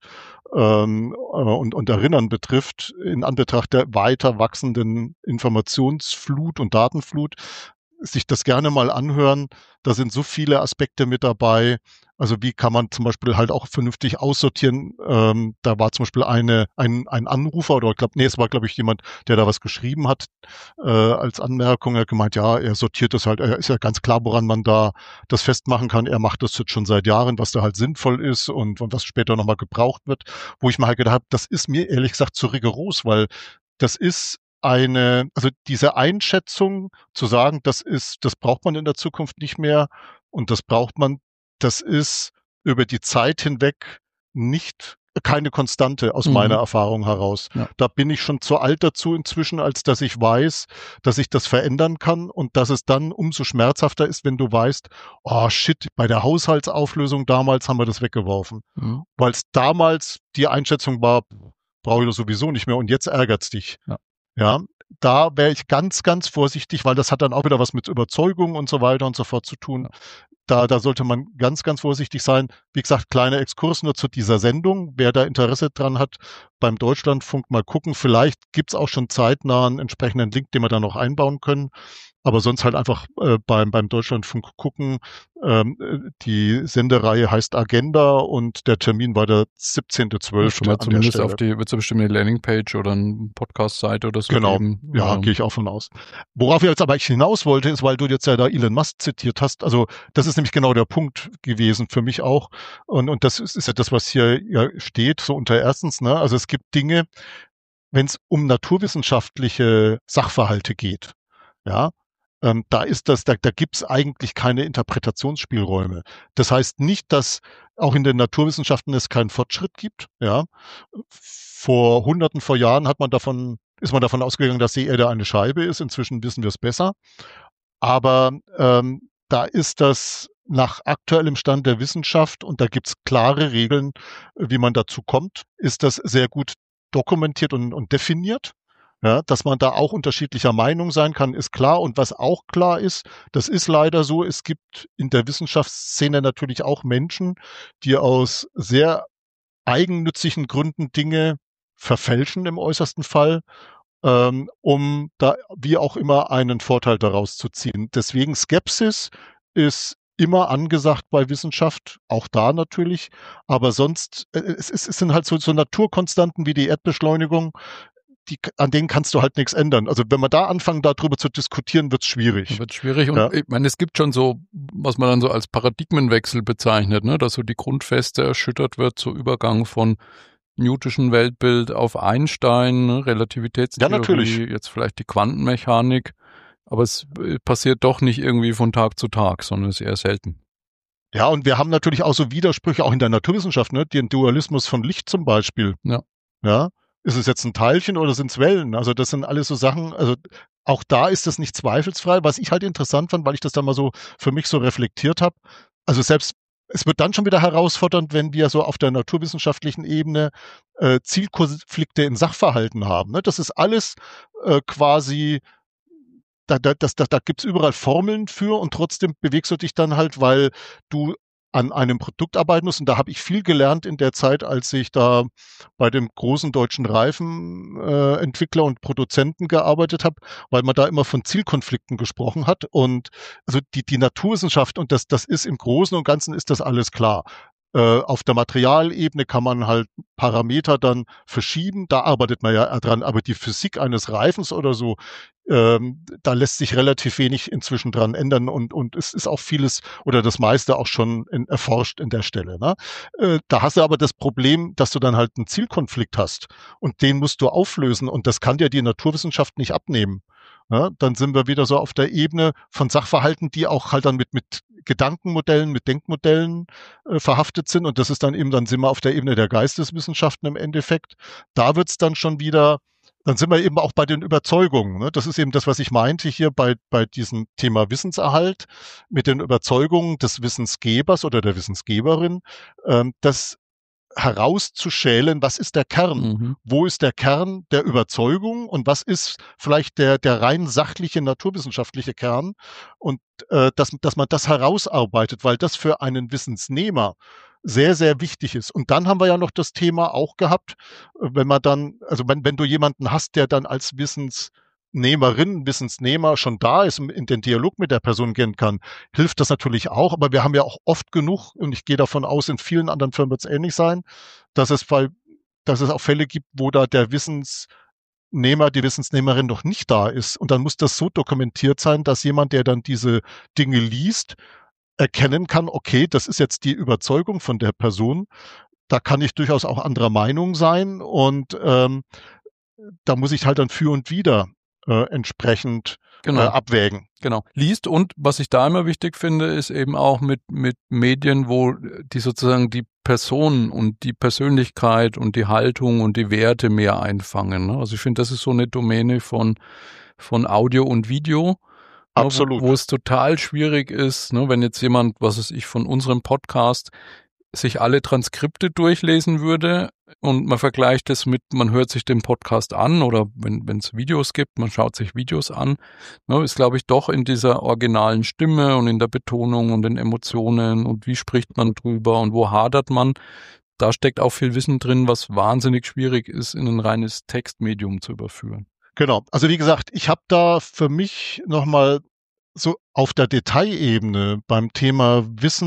ähm, äh, und, und Erinnern betrifft, in Anbetracht der weiter wachsenden Informationsflut und Datenflut, sich das gerne mal anhören. Da sind so viele Aspekte mit dabei. Also wie kann man zum Beispiel halt auch vernünftig aussortieren? Ähm, da war zum Beispiel eine, ein, ein Anrufer oder ich glaube, nee, es war glaube ich jemand, der da was geschrieben hat äh, als Anmerkung. Er hat gemeint, ja, er sortiert das halt. Er ist ja ganz klar, woran man da das festmachen kann. Er macht das jetzt schon seit Jahren, was da halt sinnvoll ist und, und was später nochmal gebraucht wird. Wo ich mal halt gedacht habe, das ist mir ehrlich gesagt zu rigoros, weil das ist eine, also diese Einschätzung zu sagen, das ist, das braucht man in der Zukunft nicht mehr und das braucht man, das ist über die Zeit hinweg nicht keine Konstante aus Mhm. meiner Erfahrung heraus. Ja. Da bin ich schon zu alt dazu inzwischen, als dass ich weiß, dass ich das verändern kann und dass es dann umso schmerzhafter ist, wenn du weißt, oh shit, bei der Haushaltsauflösung damals haben wir das weggeworfen. Mhm. Weil es damals die Einschätzung war, brauche ich das sowieso nicht mehr und jetzt ärgert's dich. Ja. Ja, da wäre ich ganz, ganz vorsichtig, weil das hat dann auch wieder was mit Überzeugung und so weiter und so fort zu tun. Ja. Da, da sollte man ganz, ganz vorsichtig sein. Wie gesagt, kleiner Exkurs nur zu dieser Sendung. Wer da Interesse dran hat, beim Deutschlandfunk mal gucken. Vielleicht gibt's auch schon zeitnah einen entsprechenden Link, den wir da noch einbauen können. Aber sonst halt einfach äh, beim, beim Deutschlandfunk gucken. Ähm, die Sendereihe heißt Agenda und der Termin war der siebzehnte zwölfte Schon mal an der zumindest Stelle. auf die, wird es bestimmt eine Landingpage oder eine Podcast-Seite oder so Genau, geben. ja, Ähm, gehe ich auch von aus. Worauf ich jetzt aber hinaus wollte, ist, weil du jetzt ja da Elon Musk zitiert hast, also das ist nämlich genau der Punkt gewesen für mich auch und, und das ist, ist ja das, was hier ja steht, so unter erstens, ne, also es gibt Dinge, wenn es um naturwissenschaftliche Sachverhalte geht, ja, ähm, da ist das, da, da gibt's eigentlich keine Interpretationsspielräume. Das heißt nicht, dass auch in den Naturwissenschaften es keinen Fortschritt gibt, ja. Vor Hunderten vor Jahren hat man davon, ist man davon ausgegangen, dass die Erde eine Scheibe ist. Inzwischen wissen wir es besser. Aber ähm, da ist das nach aktuellem Stand der Wissenschaft, und da gibt's klare Regeln, wie man dazu kommt, ist das sehr gut dokumentiert und, und definiert. Ja, dass man da auch unterschiedlicher Meinung sein kann, ist klar. Und was auch klar ist, das ist leider so, es gibt in der Wissenschaftsszene natürlich auch Menschen, die aus sehr eigennützigen Gründen Dinge verfälschen im äußersten Fall, ähm, um da wie auch immer einen Vorteil daraus zu ziehen. Deswegen Skepsis ist immer angesagt bei Wissenschaft, auch da natürlich, aber sonst, äh, es, es, es sind halt so, so Naturkonstanten wie die Erdbeschleunigung, die, an denen kannst du halt nichts ändern. Also wenn wir da anfangen, darüber zu diskutieren, wird's schwierig. Wird schwierig. Und Ja. ich meine, es gibt schon so, was man dann so als Paradigmenwechsel bezeichnet, ne, dass so die Grundfeste erschüttert wird, so Übergang von Newtonschen Weltbild auf Einstein, ne, Relativitätstheorie, Ja, natürlich. jetzt vielleicht die Quantenmechanik. Aber es passiert doch nicht irgendwie von Tag zu Tag, sondern es ist eher selten. Ja, und wir haben natürlich auch so Widersprüche, auch in der Naturwissenschaft, ne? Den Dualismus von Licht zum Beispiel. Ja. Ja. Ist es jetzt ein Teilchen oder sind es Wellen? Also das sind alles so Sachen, also auch da ist das nicht zweifelsfrei. Was ich halt interessant fand, weil ich das dann mal so für mich so reflektiert habe. Also selbst, es wird dann schon wieder herausfordernd, wenn wir so auf der naturwissenschaftlichen Ebene äh, Zielkonflikte in Sachverhalten haben. Ne? Das ist alles äh, quasi, da, da, das, da, da gibt's überall Formeln für und trotzdem bewegst du dich dann halt, weil du an einem Produkt arbeiten musst. Und da habe ich viel gelernt in der Zeit, als ich da bei dem großen deutschen Reifenentwickler äh, Entwickler und Produzenten gearbeitet habe, weil man da immer von Zielkonflikten gesprochen hat. Und also die, die Naturwissenschaft, und das, das ist im Großen und Ganzen ist das alles klar. Äh, auf der Materialebene kann man halt Parameter dann verschieben, da arbeitet man ja dran, aber die Physik eines Reifens oder so, ähm, da lässt sich relativ wenig inzwischen dran ändern und, und es ist auch vieles oder das meiste auch schon in, erforscht in der Stelle. Ne? Äh, da hast du aber das Problem, dass du dann halt einen Zielkonflikt hast und den musst du auflösen und das kann dir die Naturwissenschaft nicht abnehmen. Ja, dann sind wir wieder so auf der Ebene von Sachverhalten, die auch halt dann mit, mit Gedankenmodellen, mit Denkmodellen äh, verhaftet sind. Und das ist dann eben, dann sind wir auf der Ebene der Geisteswissenschaften im Endeffekt. Da wird's dann schon wieder, dann sind wir eben auch bei den Überzeugungen. Ne? Das ist eben das, was ich meinte hier bei, bei diesem Thema Wissenserhalt mit den Überzeugungen des Wissensgebers oder der Wissensgeberin. Ähm, das herauszuschälen, was ist der Kern? Mhm. Wo ist der Kern der Überzeugung und was ist vielleicht der, der rein sachliche, naturwissenschaftliche Kern? Und äh, dass, dass man das herausarbeitet, weil das für einen Wissensnehmer sehr, sehr wichtig ist. Und dann haben wir ja noch das Thema auch gehabt, wenn man dann, also wenn, wenn du jemanden hast, der dann als Wissens Nehmerin, Wissensnehmer schon da ist und in den Dialog mit der Person gehen kann, hilft das natürlich auch. Aber wir haben ja auch oft genug, und ich gehe davon aus, in vielen anderen Firmen wird es ähnlich sein, dass es bei, dass es auch Fälle gibt, wo da der Wissensnehmer, die Wissensnehmerin noch nicht da ist. Und dann muss das so dokumentiert sein, dass jemand, der dann diese Dinge liest, erkennen kann, okay, das ist jetzt die Überzeugung von der Person. Da kann ich durchaus auch anderer Meinung sein. Und ähm, da muss ich halt dann für und wider Äh, entsprechend genau. äh, abwägen. Genau. Liest und was ich da immer wichtig finde, ist eben auch mit, mit Medien, wo die sozusagen die Person und die Persönlichkeit und die Haltung und die Werte mehr einfangen. Ne? Also ich finde, das ist so eine Domäne von, von Audio und Video. Absolut. Ne, wo, wo es total schwierig ist, ne, wenn jetzt jemand, was weiß ich, von unserem Podcast sich alle Transkripte durchlesen würde und man vergleicht es mit, man hört sich den Podcast an oder wenn wenn es Videos gibt, man schaut sich Videos an, ne, ist, glaube ich, doch in dieser originalen Stimme und in der Betonung und den Emotionen und wie spricht man drüber und wo hadert man, da steckt auch viel Wissen drin, was wahnsinnig schwierig ist, in ein reines Textmedium zu überführen. Genau. Also wie gesagt, ich habe da für mich nochmal so auf der Detailebene beim Thema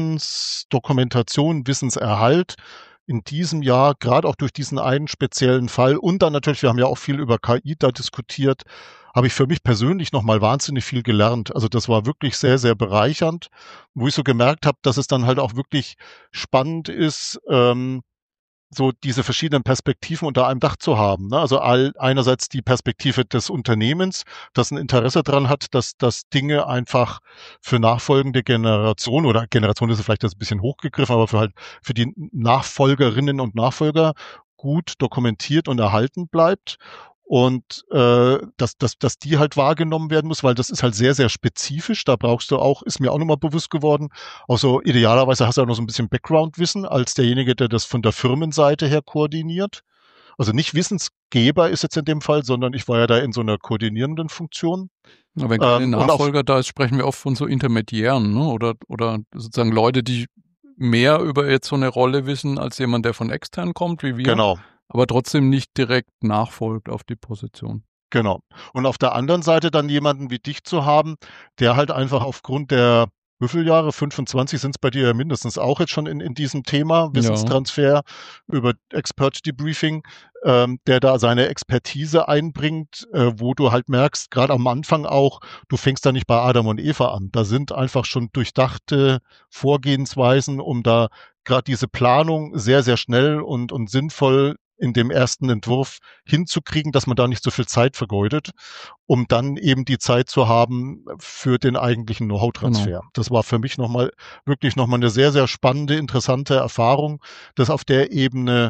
Wissensdokumentation, Wissenserhalt in diesem Jahr, gerade auch durch diesen einen speziellen Fall und dann natürlich, wir haben ja auch viel über K I da diskutiert, habe ich für mich persönlich nochmal wahnsinnig viel gelernt. Also das war wirklich sehr, sehr bereichernd, wo ich so gemerkt habe, dass es dann halt auch wirklich spannend ist, ähm, so diese verschiedenen Perspektiven unter einem Dach zu haben. Ne? Also all, einerseits die Perspektive des Unternehmens, das ein Interesse daran hat, dass, dass Dinge einfach für nachfolgende Generationen oder Generation ist vielleicht das ein bisschen hochgegriffen, aber für halt für die Nachfolgerinnen und Nachfolger gut dokumentiert und erhalten bleibt. Und äh, dass, dass, dass die halt wahrgenommen werden muss, weil das ist halt sehr, sehr spezifisch. Da brauchst du auch, ist mir auch nochmal bewusst geworden, auch so idealerweise hast du auch noch so ein bisschen Background-Wissen als derjenige, der das von der Firmenseite her koordiniert. Also nicht Wissens, Geber ist jetzt in dem Fall, sondern ich war ja da in so einer koordinierenden Funktion. Na, wenn kein ähm, Nachfolger da ist, sprechen wir oft von so Intermediären, ne? Oder, oder sozusagen Leute, die mehr über jetzt so eine Rolle wissen, als jemand, der von extern kommt, wie wir. Genau. Aber trotzdem nicht direkt nachfolgt auf die Position. Genau. Und auf der anderen Seite dann jemanden wie dich zu haben, der halt einfach aufgrund der, wie viele Jahre, fünfundzwanzig sind es bei dir ja mindestens auch jetzt schon in, in diesem Thema, Wissenstransfer ja. über Expert Debriefing, ähm, der da seine Expertise einbringt, äh, wo du halt merkst, gerade am Anfang auch, du fängst da nicht bei Adam und Eva an. Da sind einfach schon durchdachte Vorgehensweisen, um da gerade diese Planung sehr, sehr schnell und, und sinnvoll in dem ersten Entwurf hinzukriegen, dass man da nicht so viel Zeit vergeudet, um dann eben die Zeit zu haben für den eigentlichen Know-how-Transfer. Genau. Das war für mich nochmal, wirklich nochmal eine sehr, sehr spannende, interessante Erfahrung, das auf der Ebene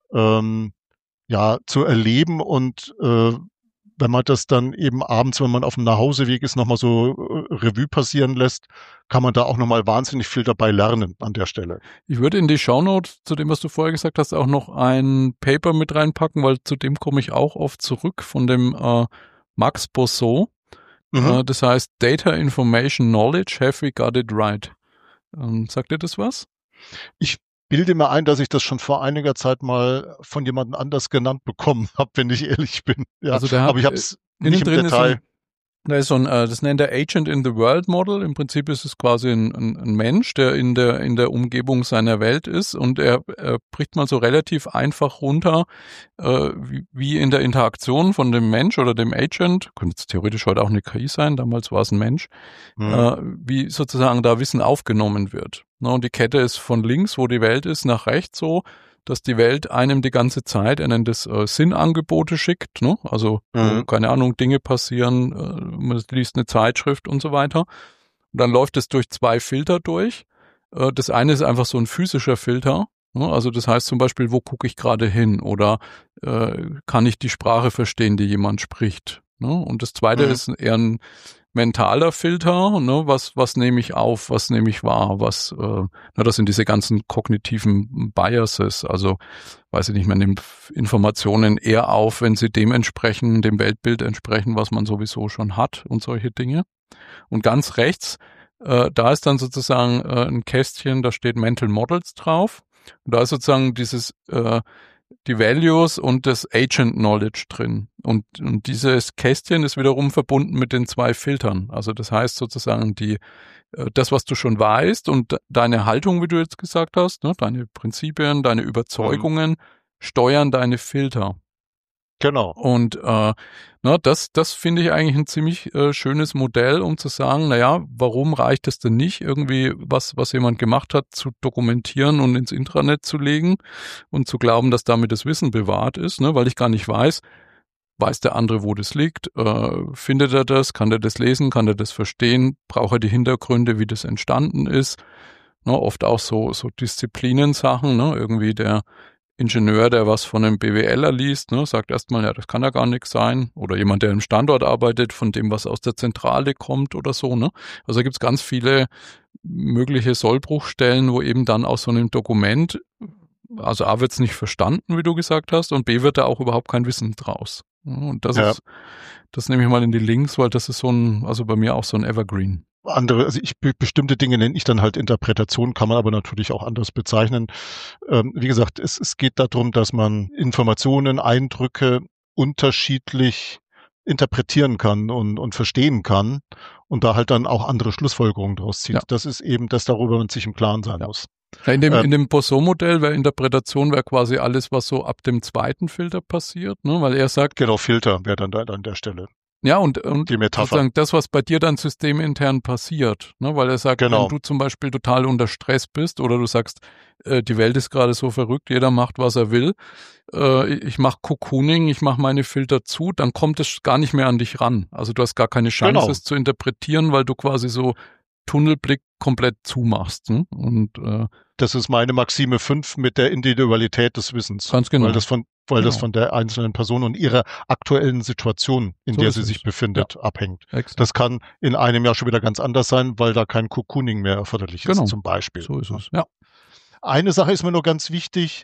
ähm, ja zu erleben und äh, wenn man das dann eben abends, wenn man auf dem Nachhauseweg ist, nochmal so Revue passieren lässt, kann man da auch nochmal wahnsinnig viel dabei lernen an der Stelle. Ich würde in die Shownotes zu dem, was du vorher gesagt hast, auch noch ein Paper mit reinpacken, weil zu dem komme ich auch oft zurück von dem äh, Max Bousseau. Mhm. Äh, das heißt Data Information Knowledge, have we got it right? Ähm, sagt dir das was? Ich bilde mir ein, dass ich das schon vor einiger Zeit mal von jemandem anders genannt bekommen habe, wenn ich ehrlich bin. Ja, also der hat, aber ich habe es nicht im Detail. Da ist so ein, das nennt er Agent in the World Model. Im Prinzip ist es quasi ein, ein, ein Mensch, der in der in der Umgebung seiner Welt ist und er, er bricht mal so relativ einfach runter, äh, wie, wie in der Interaktion von dem Mensch oder dem Agent, könnte jetzt theoretisch heute auch eine K I sein, damals war es ein Mensch, mhm. äh, wie sozusagen da Wissen aufgenommen wird. Na, und die Kette ist von links, wo die Welt ist, nach rechts so, dass die Welt einem die ganze Zeit, er nennt es äh, Sinnangebote schickt, ne? Also, mhm. wo, keine Ahnung, Dinge passieren, äh, man liest eine Zeitschrift und so weiter. Und dann läuft es durch zwei Filter durch. Äh, das eine ist einfach so ein physischer Filter, ne? Also das heißt zum Beispiel, wo gucke ich gerade hin oder äh, kann ich die Sprache verstehen, die jemand spricht, ne? Und das zweite mhm. ist eher ein mentaler Filter, ne, was was nehme ich auf, was nehme ich wahr, was, äh, na, das sind diese ganzen kognitiven Biases, also, weiß ich nicht, man nimmt Informationen eher auf, wenn sie dem entsprechen, dem Weltbild entsprechen, was man sowieso schon hat und solche Dinge. Und ganz rechts, äh, da ist dann sozusagen äh, ein Kästchen, da steht Mental Models drauf, und da ist sozusagen dieses äh, die Values und das Agent Knowledge drin. Und, und dieses Kästchen ist wiederum verbunden mit den zwei Filtern. Also das heißt sozusagen die, das, was du schon weißt und deine Haltung, wie du jetzt gesagt hast, ne, deine Prinzipien, deine Überzeugungen mhm. steuern deine Filter. Genau. Und äh, na, das, das finde ich eigentlich ein ziemlich äh, schönes Modell, um zu sagen, naja, warum reicht es denn nicht, irgendwie was, was jemand gemacht hat, zu dokumentieren und ins Intranet zu legen und zu glauben, dass damit das Wissen bewahrt ist, ne, weil ich gar nicht weiß, weiß der andere, wo das liegt, äh, findet er das, kann er das lesen, kann er das verstehen, braucht er die Hintergründe, wie das entstanden ist, ne, oft auch so, so Disziplinensachen, ne, irgendwie der Ingenieur, der was von einem B W Ler liest, ne, sagt erstmal, ja, das kann ja gar nichts sein. Oder jemand, der im Standort arbeitet, von dem, was aus der Zentrale kommt oder so, ne. Also da gibt's ganz viele mögliche Sollbruchstellen, wo eben dann aus so einem Dokument, also A, wird's nicht verstanden, wie du gesagt hast, und B, wird da auch überhaupt kein Wissen draus. Und das ja. ist, das nehme ich mal in die Links, weil das ist so ein, also bei mir auch so ein Evergreen. Andere, also ich bestimmte Dinge nenne ich dann halt Interpretation, kann man aber natürlich auch anders bezeichnen. Ähm, wie gesagt, es, es geht darum, dass man Informationen, Eindrücke unterschiedlich interpretieren kann und, und verstehen kann und da halt dann auch andere Schlussfolgerungen draus zieht. Ja. Das ist eben das, darüber man sich im Klaren sein ja. muss. Ja, in dem, ähm, in dem Bousseau-Modell wäre Interpretation wäre quasi alles, was so ab dem zweiten Filter passiert, ne? Weil er sagt. Genau, Filter wäre dann da an der Stelle. Ja, und, und die Metapher. Sozusagen das, was bei dir dann systemintern passiert, ne? Weil er sagt, genau. wenn du zum Beispiel total unter Stress bist oder du sagst, äh, die Welt ist gerade so verrückt, jeder macht, was er will, äh, ich mache Cocooning, ich mache meine Filter zu, dann kommt es gar nicht mehr an dich ran. Also du hast gar keine Chance, genau. es zu interpretieren, weil du quasi so Tunnelblick komplett zumachst. Ne? Und äh, das ist meine Maxime fünf mit der Individualität des Wissens. Ganz genau. Weil das von, weil genau. das von der einzelnen Person und ihrer aktuellen Situation, in so der sie es. sich befindet, ja. abhängt. Exakt. Das kann in einem Jahr schon wieder ganz anders sein, weil da kein Cocooning mehr erforderlich genau. ist, zum Beispiel. So ist es, ja. Eine Sache ist mir nur ganz wichtig,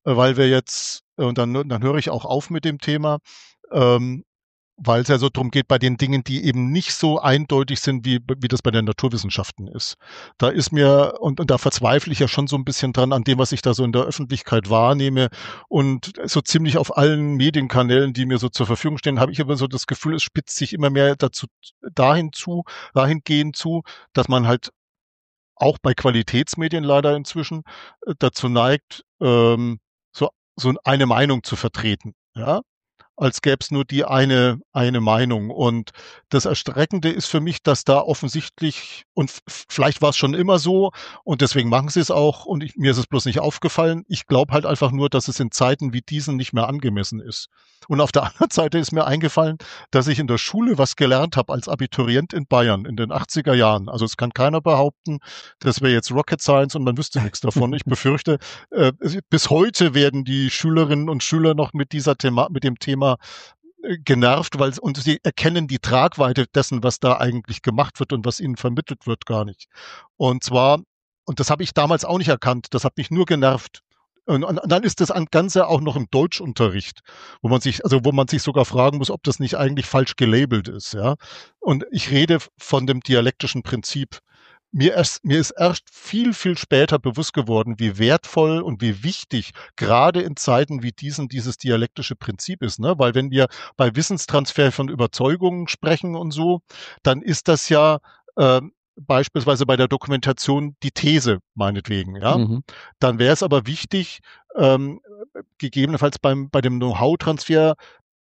weil wir jetzt, und dann, dann höre ich auch auf mit dem Thema, ähm, weil es ja so drum geht bei den Dingen, die eben nicht so eindeutig sind, wie, wie das bei den Naturwissenschaften ist. Da ist mir, und, und da verzweifle ich ja schon so ein bisschen dran an dem, was ich da so in der Öffentlichkeit wahrnehme. Und so ziemlich auf allen Medienkanälen, die mir so zur Verfügung stehen, habe ich aber so das Gefühl, es spitzt sich immer mehr dazu, dahin zu, dahingehend zu, dass man halt auch bei Qualitätsmedien leider inzwischen äh, dazu neigt, ähm, so, so eine Meinung zu vertreten, ja, als gäbe es nur die eine, eine Meinung. Und das Erschreckende ist für mich, dass da offensichtlich, und f- vielleicht war es schon immer so, und deswegen machen sie es auch, und ich, mir ist es bloß nicht aufgefallen, ich glaube halt einfach nur, dass es in Zeiten wie diesen nicht mehr angemessen ist. Und auf der anderen Seite ist mir eingefallen, dass ich in der Schule was gelernt habe als Abiturient in Bayern in den achtziger Jahren. Also es kann keiner behaupten, das wäre jetzt Rocket Science und man wüsste nichts davon. Ich befürchte, äh, bis heute werden die Schülerinnen und Schüler noch mit dieser Thema, mit dem Thema äh, genervt, weil und sie erkennen die Tragweite dessen, was da eigentlich gemacht wird und was ihnen vermittelt wird, gar nicht. Und zwar, und das habe ich damals auch nicht erkannt, das hat mich nur genervt. Und, und, und dann ist das Ganze auch noch im Deutschunterricht, wo man sich, also wo man sich sogar fragen muss, ob das nicht eigentlich falsch gelabelt ist, ja. Und ich rede von dem dialektischen Prinzip. Mir, erst, mir ist erst viel, viel später bewusst geworden, wie wertvoll und wie wichtig gerade in Zeiten wie diesen dieses dialektische Prinzip ist. Ne? Weil wenn wir bei Wissenstransfer von Überzeugungen sprechen und so, dann ist das ja äh, beispielsweise bei der Dokumentation die These meinetwegen. Ja, Mhm. Dann wäre es aber wichtig, ähm, gegebenenfalls beim bei dem Know-how-Transfer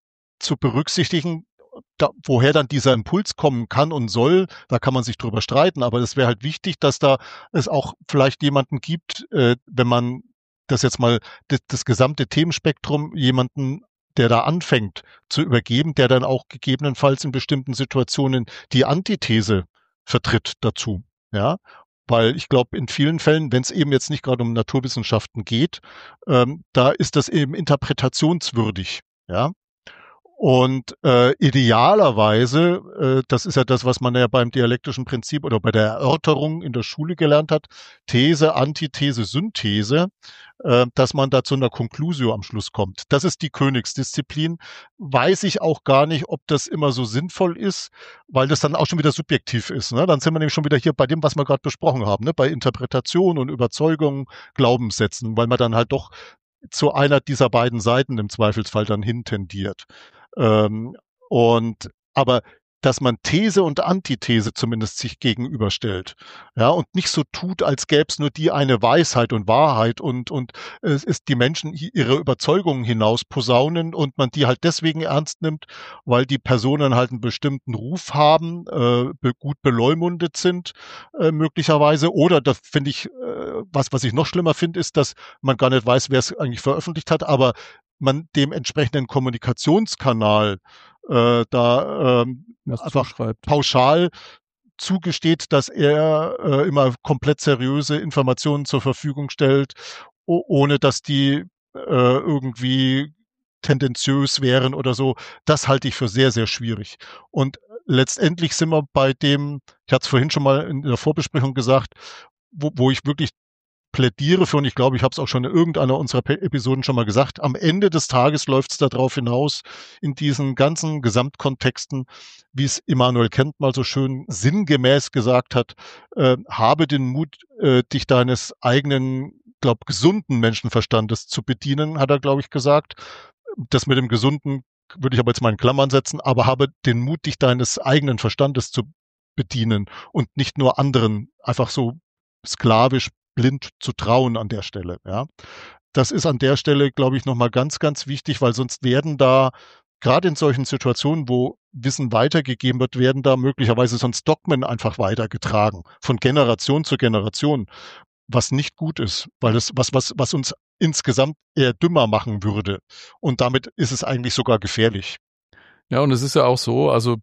zu berücksichtigen, da, woher dann dieser Impuls kommen kann und soll, da kann man sich drüber streiten, aber es wäre halt wichtig, dass da es auch vielleicht jemanden gibt, äh, wenn man das jetzt mal das, das gesamte Themenspektrum jemanden, der da anfängt zu übergeben, der dann auch gegebenenfalls in bestimmten Situationen die Antithese vertritt dazu, ja, weil ich glaube, in vielen Fällen, wenn es eben jetzt nicht gerade um Naturwissenschaften geht, ähm, da ist das eben interpretationswürdig, ja. Und äh, idealerweise, äh, das ist ja das, was man ja beim dialektischen Prinzip oder bei der Erörterung in der Schule gelernt hat, These, Antithese, Synthese, äh, dass man da zu einer Conclusio am Schluss kommt. Das ist die Königsdisziplin. Weiß ich auch gar nicht, ob das immer so sinnvoll ist, weil das dann auch schon wieder subjektiv ist. Ne? Dann sind wir nämlich schon wieder hier bei dem, was wir gerade besprochen haben, ne? Bei Interpretation und Überzeugung, Glaubenssätzen, weil man dann halt doch zu einer dieser beiden Seiten im Zweifelsfall dann hintendiert. Ähm, und aber dass man These und Antithese zumindest sich gegenüberstellt, ja, und nicht so tut, als gäbe es nur die eine Weisheit und Wahrheit und und es ist die Menschen ihre Überzeugungen hinaus posaunen und man die halt deswegen ernst nimmt, weil die Personen halt einen bestimmten Ruf haben, äh, be gut beleumundet sind äh, möglicherweise, oder das finde ich, äh, was was ich noch schlimmer finde, ist, dass man gar nicht weiß, wer es eigentlich veröffentlicht hat, aber man dem entsprechenden Kommunikationskanal äh, da ähm, Was einfach zuschreibt. pauschal zugesteht, dass er äh, immer komplett seriöse Informationen zur Verfügung stellt, o- ohne dass die äh, irgendwie tendenziös wären oder so. Das halte ich für sehr, sehr schwierig. Und letztendlich sind wir bei dem, ich hatte es vorhin schon mal in der Vorbesprechung gesagt, wo, wo ich wirklich plädiere für, und ich glaube, ich habe es auch schon in irgendeiner unserer Episoden schon mal gesagt, am Ende des Tages läuft es darauf hinaus, in diesen ganzen Gesamtkontexten, wie es Immanuel Kant mal so schön sinngemäß gesagt hat, äh, habe den Mut, äh, dich deines eigenen, glaub, gesunden Menschenverstandes zu bedienen, hat er, glaube ich, gesagt. Das mit dem gesunden würde ich aber jetzt mal in Klammern setzen, aber habe den Mut, dich deines eigenen Verstandes zu bedienen und nicht nur anderen einfach so sklavisch blind zu trauen an der Stelle, ja. Das ist an der Stelle, glaube ich, nochmal ganz, ganz wichtig, weil sonst werden da, gerade in solchen Situationen, wo Wissen weitergegeben wird, werden da möglicherweise sonst Dogmen einfach weitergetragen, von Generation zu Generation, was nicht gut ist, weil das, was, was, was uns insgesamt eher dümmer machen würde. Und damit ist es eigentlich sogar gefährlich. Ja, und es ist ja auch so, also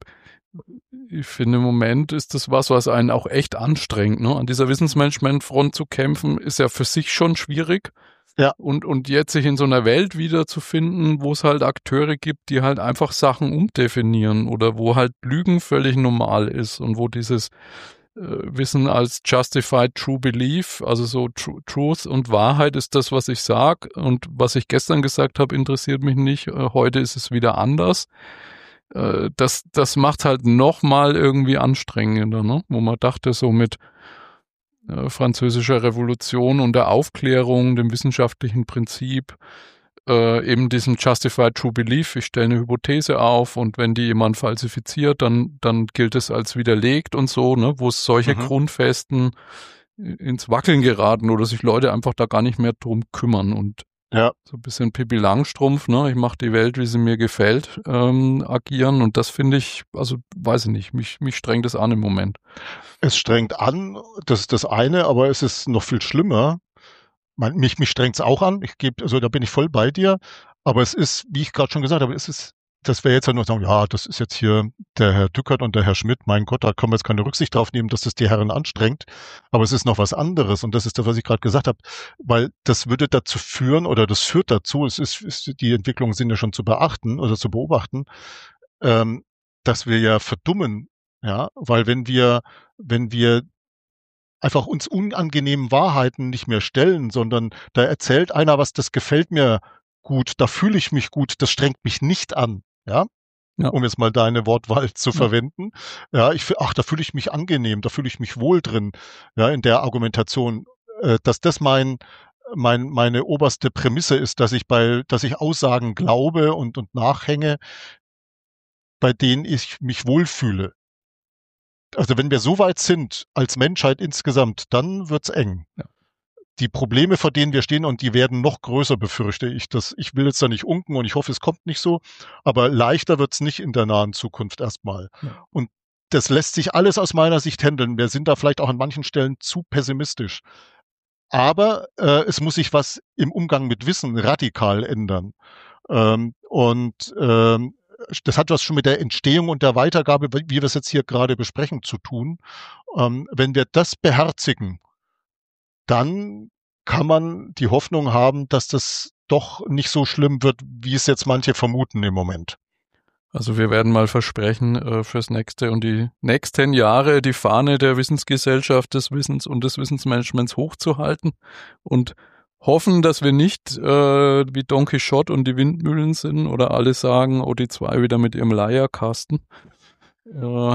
ich finde, im Moment ist das was, was einen auch echt anstrengt. Ne? An dieser Wissensmanagement-Front zu kämpfen, ist ja für sich schon schwierig. Ja. Und, und jetzt sich in so einer Welt wiederzufinden, wo es halt Akteure gibt, die halt einfach Sachen umdefinieren oder wo halt Lügen völlig normal ist und wo dieses Wissen als Justified True Belief, also so Tr- Truth und Wahrheit ist das, was ich sage, und was ich gestern gesagt habe, interessiert mich nicht. Äh, heute ist es wieder anders. Äh, das das macht halt nochmal irgendwie anstrengender, ne? Wo man dachte, so mit äh, französischer Revolution und der Aufklärung, dem wissenschaftlichen Prinzip, äh, eben diesem Justified True Belief, ich stelle eine Hypothese auf und wenn die jemand falsifiziert, dann, dann gilt es als widerlegt und so, ne, wo es solche Mhm. Grundfesten ins Wackeln geraten oder sich Leute einfach da gar nicht mehr drum kümmern und Ja. so ein bisschen Pippi Langstrumpf, ne, ich mache die Welt, wie sie mir gefällt, ähm, agieren, und das finde ich, also weiß ich nicht, mich, mich strengt es an im Moment. Es strengt an, das ist das eine, aber es ist noch viel schlimmer. Man, mich mich strengt es auch an. Ich gebe, also da bin ich voll bei dir. Aber es ist, wie ich gerade schon gesagt habe, es ist, das wäre jetzt ja nur sagen, ja, das ist jetzt hier der Herr Dückert und der Herr Schmidt. Mein Gott, da können wir jetzt keine Rücksicht drauf nehmen, dass das die Herren anstrengt. Aber es ist noch was anderes. Und das ist das, was ich gerade gesagt habe, weil das würde dazu führen oder das führt dazu, es ist, ist die Entwicklungen sind ja schon zu beachten oder zu beobachten, ähm, dass wir ja verdummen. Ja, weil wenn wir, wenn wir einfach uns unangenehmen Wahrheiten nicht mehr stellen, sondern da erzählt einer was, das gefällt mir gut, da fühle ich mich gut, das strengt mich nicht an, ja, Ja. um jetzt mal deine Wortwahl zu Ja. verwenden. Ja, ich, ach, da fühle ich mich angenehm, da fühle ich mich wohl drin, ja, in der Argumentation, äh, dass das mein, mein, meine oberste Prämisse ist, dass ich bei, dass ich Aussagen glaube und, und nachhänge, bei denen ich mich wohlfühle. Also wenn wir so weit sind als Menschheit insgesamt, dann wird's eng. Ja. Die Probleme, vor denen wir stehen, und die werden noch größer, befürchte ich. Das, ich will jetzt da nicht unken und ich hoffe, es kommt nicht so, aber leichter wird's nicht in der nahen Zukunft erstmal. Ja. Und das lässt sich alles aus meiner Sicht handeln. Wir sind da vielleicht auch an manchen Stellen zu pessimistisch. Aber äh, es muss sich was im Umgang mit Wissen radikal ändern. Ähm, und ähm, das hat was schon mit der Entstehung und der Weitergabe, wie wir es jetzt hier gerade besprechen, zu tun. Ähm, wenn wir das beherzigen, dann kann man die Hoffnung haben, dass das doch nicht so schlimm wird, wie es jetzt manche vermuten im Moment. Also wir werden mal versprechen, äh, fürs nächste und die nächsten Jahre die Fahne der Wissensgesellschaft, des Wissens und des Wissensmanagements hochzuhalten und hoffen, dass wir nicht äh, wie Don Quixote und die Windmühlen sind oder alle sagen, oh, die zwei wieder mit ihrem Leierkasten. Äh,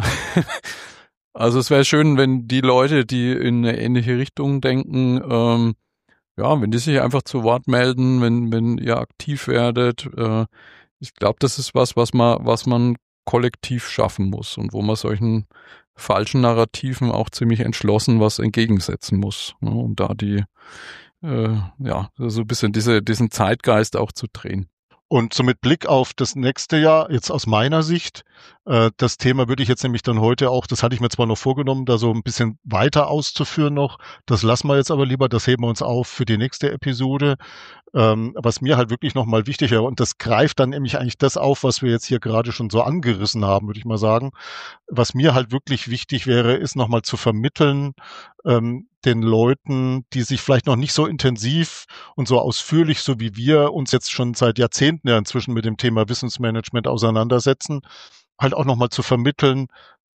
also es wäre schön, wenn die Leute, die in eine ähnliche Richtung denken, ähm, ja, wenn die sich einfach zu Wort melden, wenn, wenn ihr aktiv werdet. Äh, ich glaube, das ist was, was man, was man kollektiv schaffen muss und wo man solchen falschen Narrativen auch ziemlich entschlossen was entgegensetzen muss, ne, um da die Äh, ja, so ein bisschen diese, diesen Zeitgeist auch zu drehen. Und so mit Blick auf das nächste Jahr, jetzt aus meiner Sicht, äh, das Thema würde ich jetzt nämlich dann heute auch, das hatte ich mir zwar noch vorgenommen, da so ein bisschen weiter auszuführen noch, das lassen wir jetzt aber lieber, das heben wir uns auf für die nächste Episode. Ähm, was mir halt wirklich nochmal wichtig wäre, und das greift dann nämlich eigentlich das auf, was wir jetzt hier gerade schon so angerissen haben, würde ich mal sagen. Was mir halt wirklich wichtig wäre, ist nochmal zu vermitteln, ähm, den Leuten, die sich vielleicht noch nicht so intensiv und so ausführlich, so wie wir uns jetzt schon seit Jahrzehnten ja inzwischen mit dem Thema Wissensmanagement auseinandersetzen, halt auch nochmal zu vermitteln,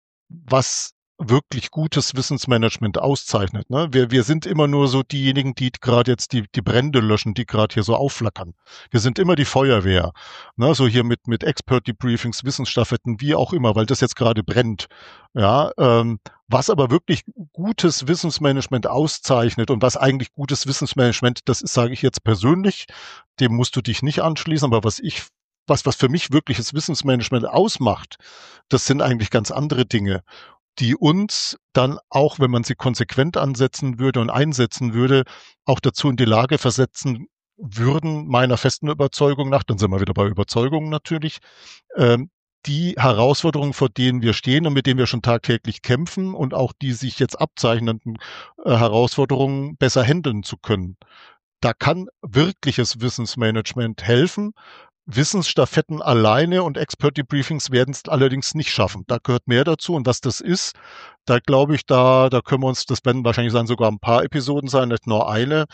was wirklich gutes Wissensmanagement auszeichnet. Ne? Wir, wir sind immer nur so diejenigen, die gerade jetzt die, die Brände löschen, die gerade hier so aufflackern. Wir sind immer die Feuerwehr. Ne? So hier mit, mit Expert-Debriefings, Wissensstaffetten, wie auch immer, weil das jetzt gerade brennt. Ja, ähm, was aber wirklich gutes Wissensmanagement auszeichnet und was eigentlich gutes Wissensmanagement, das ist, sage ich jetzt persönlich, dem musst du dich nicht anschließen, aber was ich was, was für mich wirkliches Wissensmanagement ausmacht, das sind eigentlich ganz andere Dinge, die uns dann auch, wenn man sie konsequent ansetzen würde und einsetzen würde, auch dazu in die Lage versetzen würden, meiner festen Überzeugung nach, dann sind wir wieder bei Überzeugungen natürlich, ähm, die Herausforderungen, vor denen wir stehen und mit denen wir schon tagtäglich kämpfen und auch die sich jetzt abzeichnenden äh, Herausforderungen besser handeln zu können. Da kann wirkliches Wissensmanagement helfen. Wissensstaffetten alleine und Expert-Debriefings werden es allerdings nicht schaffen. Da gehört mehr dazu. Und was das ist, da glaube ich, da, da können wir uns, das werden wahrscheinlich sein, sogar ein paar Episoden sein, nicht nur eine.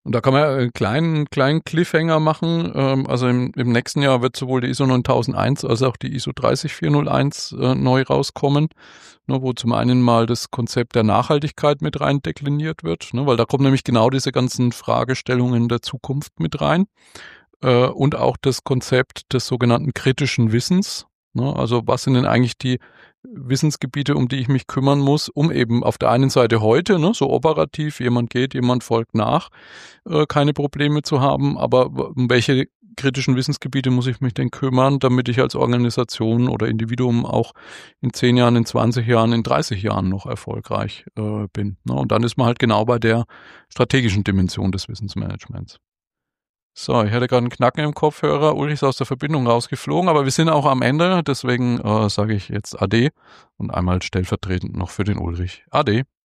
Und da kann man einen kleinen, kleinen Cliffhanger machen. Ähm, also im, im nächsten Jahr wird sowohl die I S O neuntausendeins als auch die I S O drei drei vier null eins äh, neu rauskommen, ne, wo zum einen mal das Konzept der Nachhaltigkeit mit rein dekliniert wird, ne, weil da kommen nämlich genau diese ganzen Fragestellungen der Zukunft mit rein. Äh, und auch das Konzept des sogenannten kritischen Wissens. Ne, also was sind denn eigentlich die Wissensgebiete, um die ich mich kümmern muss, um eben auf der einen Seite heute, ne, so operativ, jemand geht, jemand folgt nach, äh, keine Probleme zu haben, aber um welche kritischen Wissensgebiete muss ich mich denn kümmern, damit ich als Organisation oder Individuum auch in zehn Jahren, in zwanzig Jahren, in dreißig Jahren noch erfolgreich äh, bin. Ne? Und dann ist man halt genau bei der strategischen Dimension des Wissensmanagements. So, ich hatte gerade einen Knacken im Kopfhörer. Ulrich ist aus der Verbindung rausgeflogen, aber wir sind auch am Ende. Deswegen äh, sage ich jetzt Ade und einmal stellvertretend noch für den Ulrich Ade.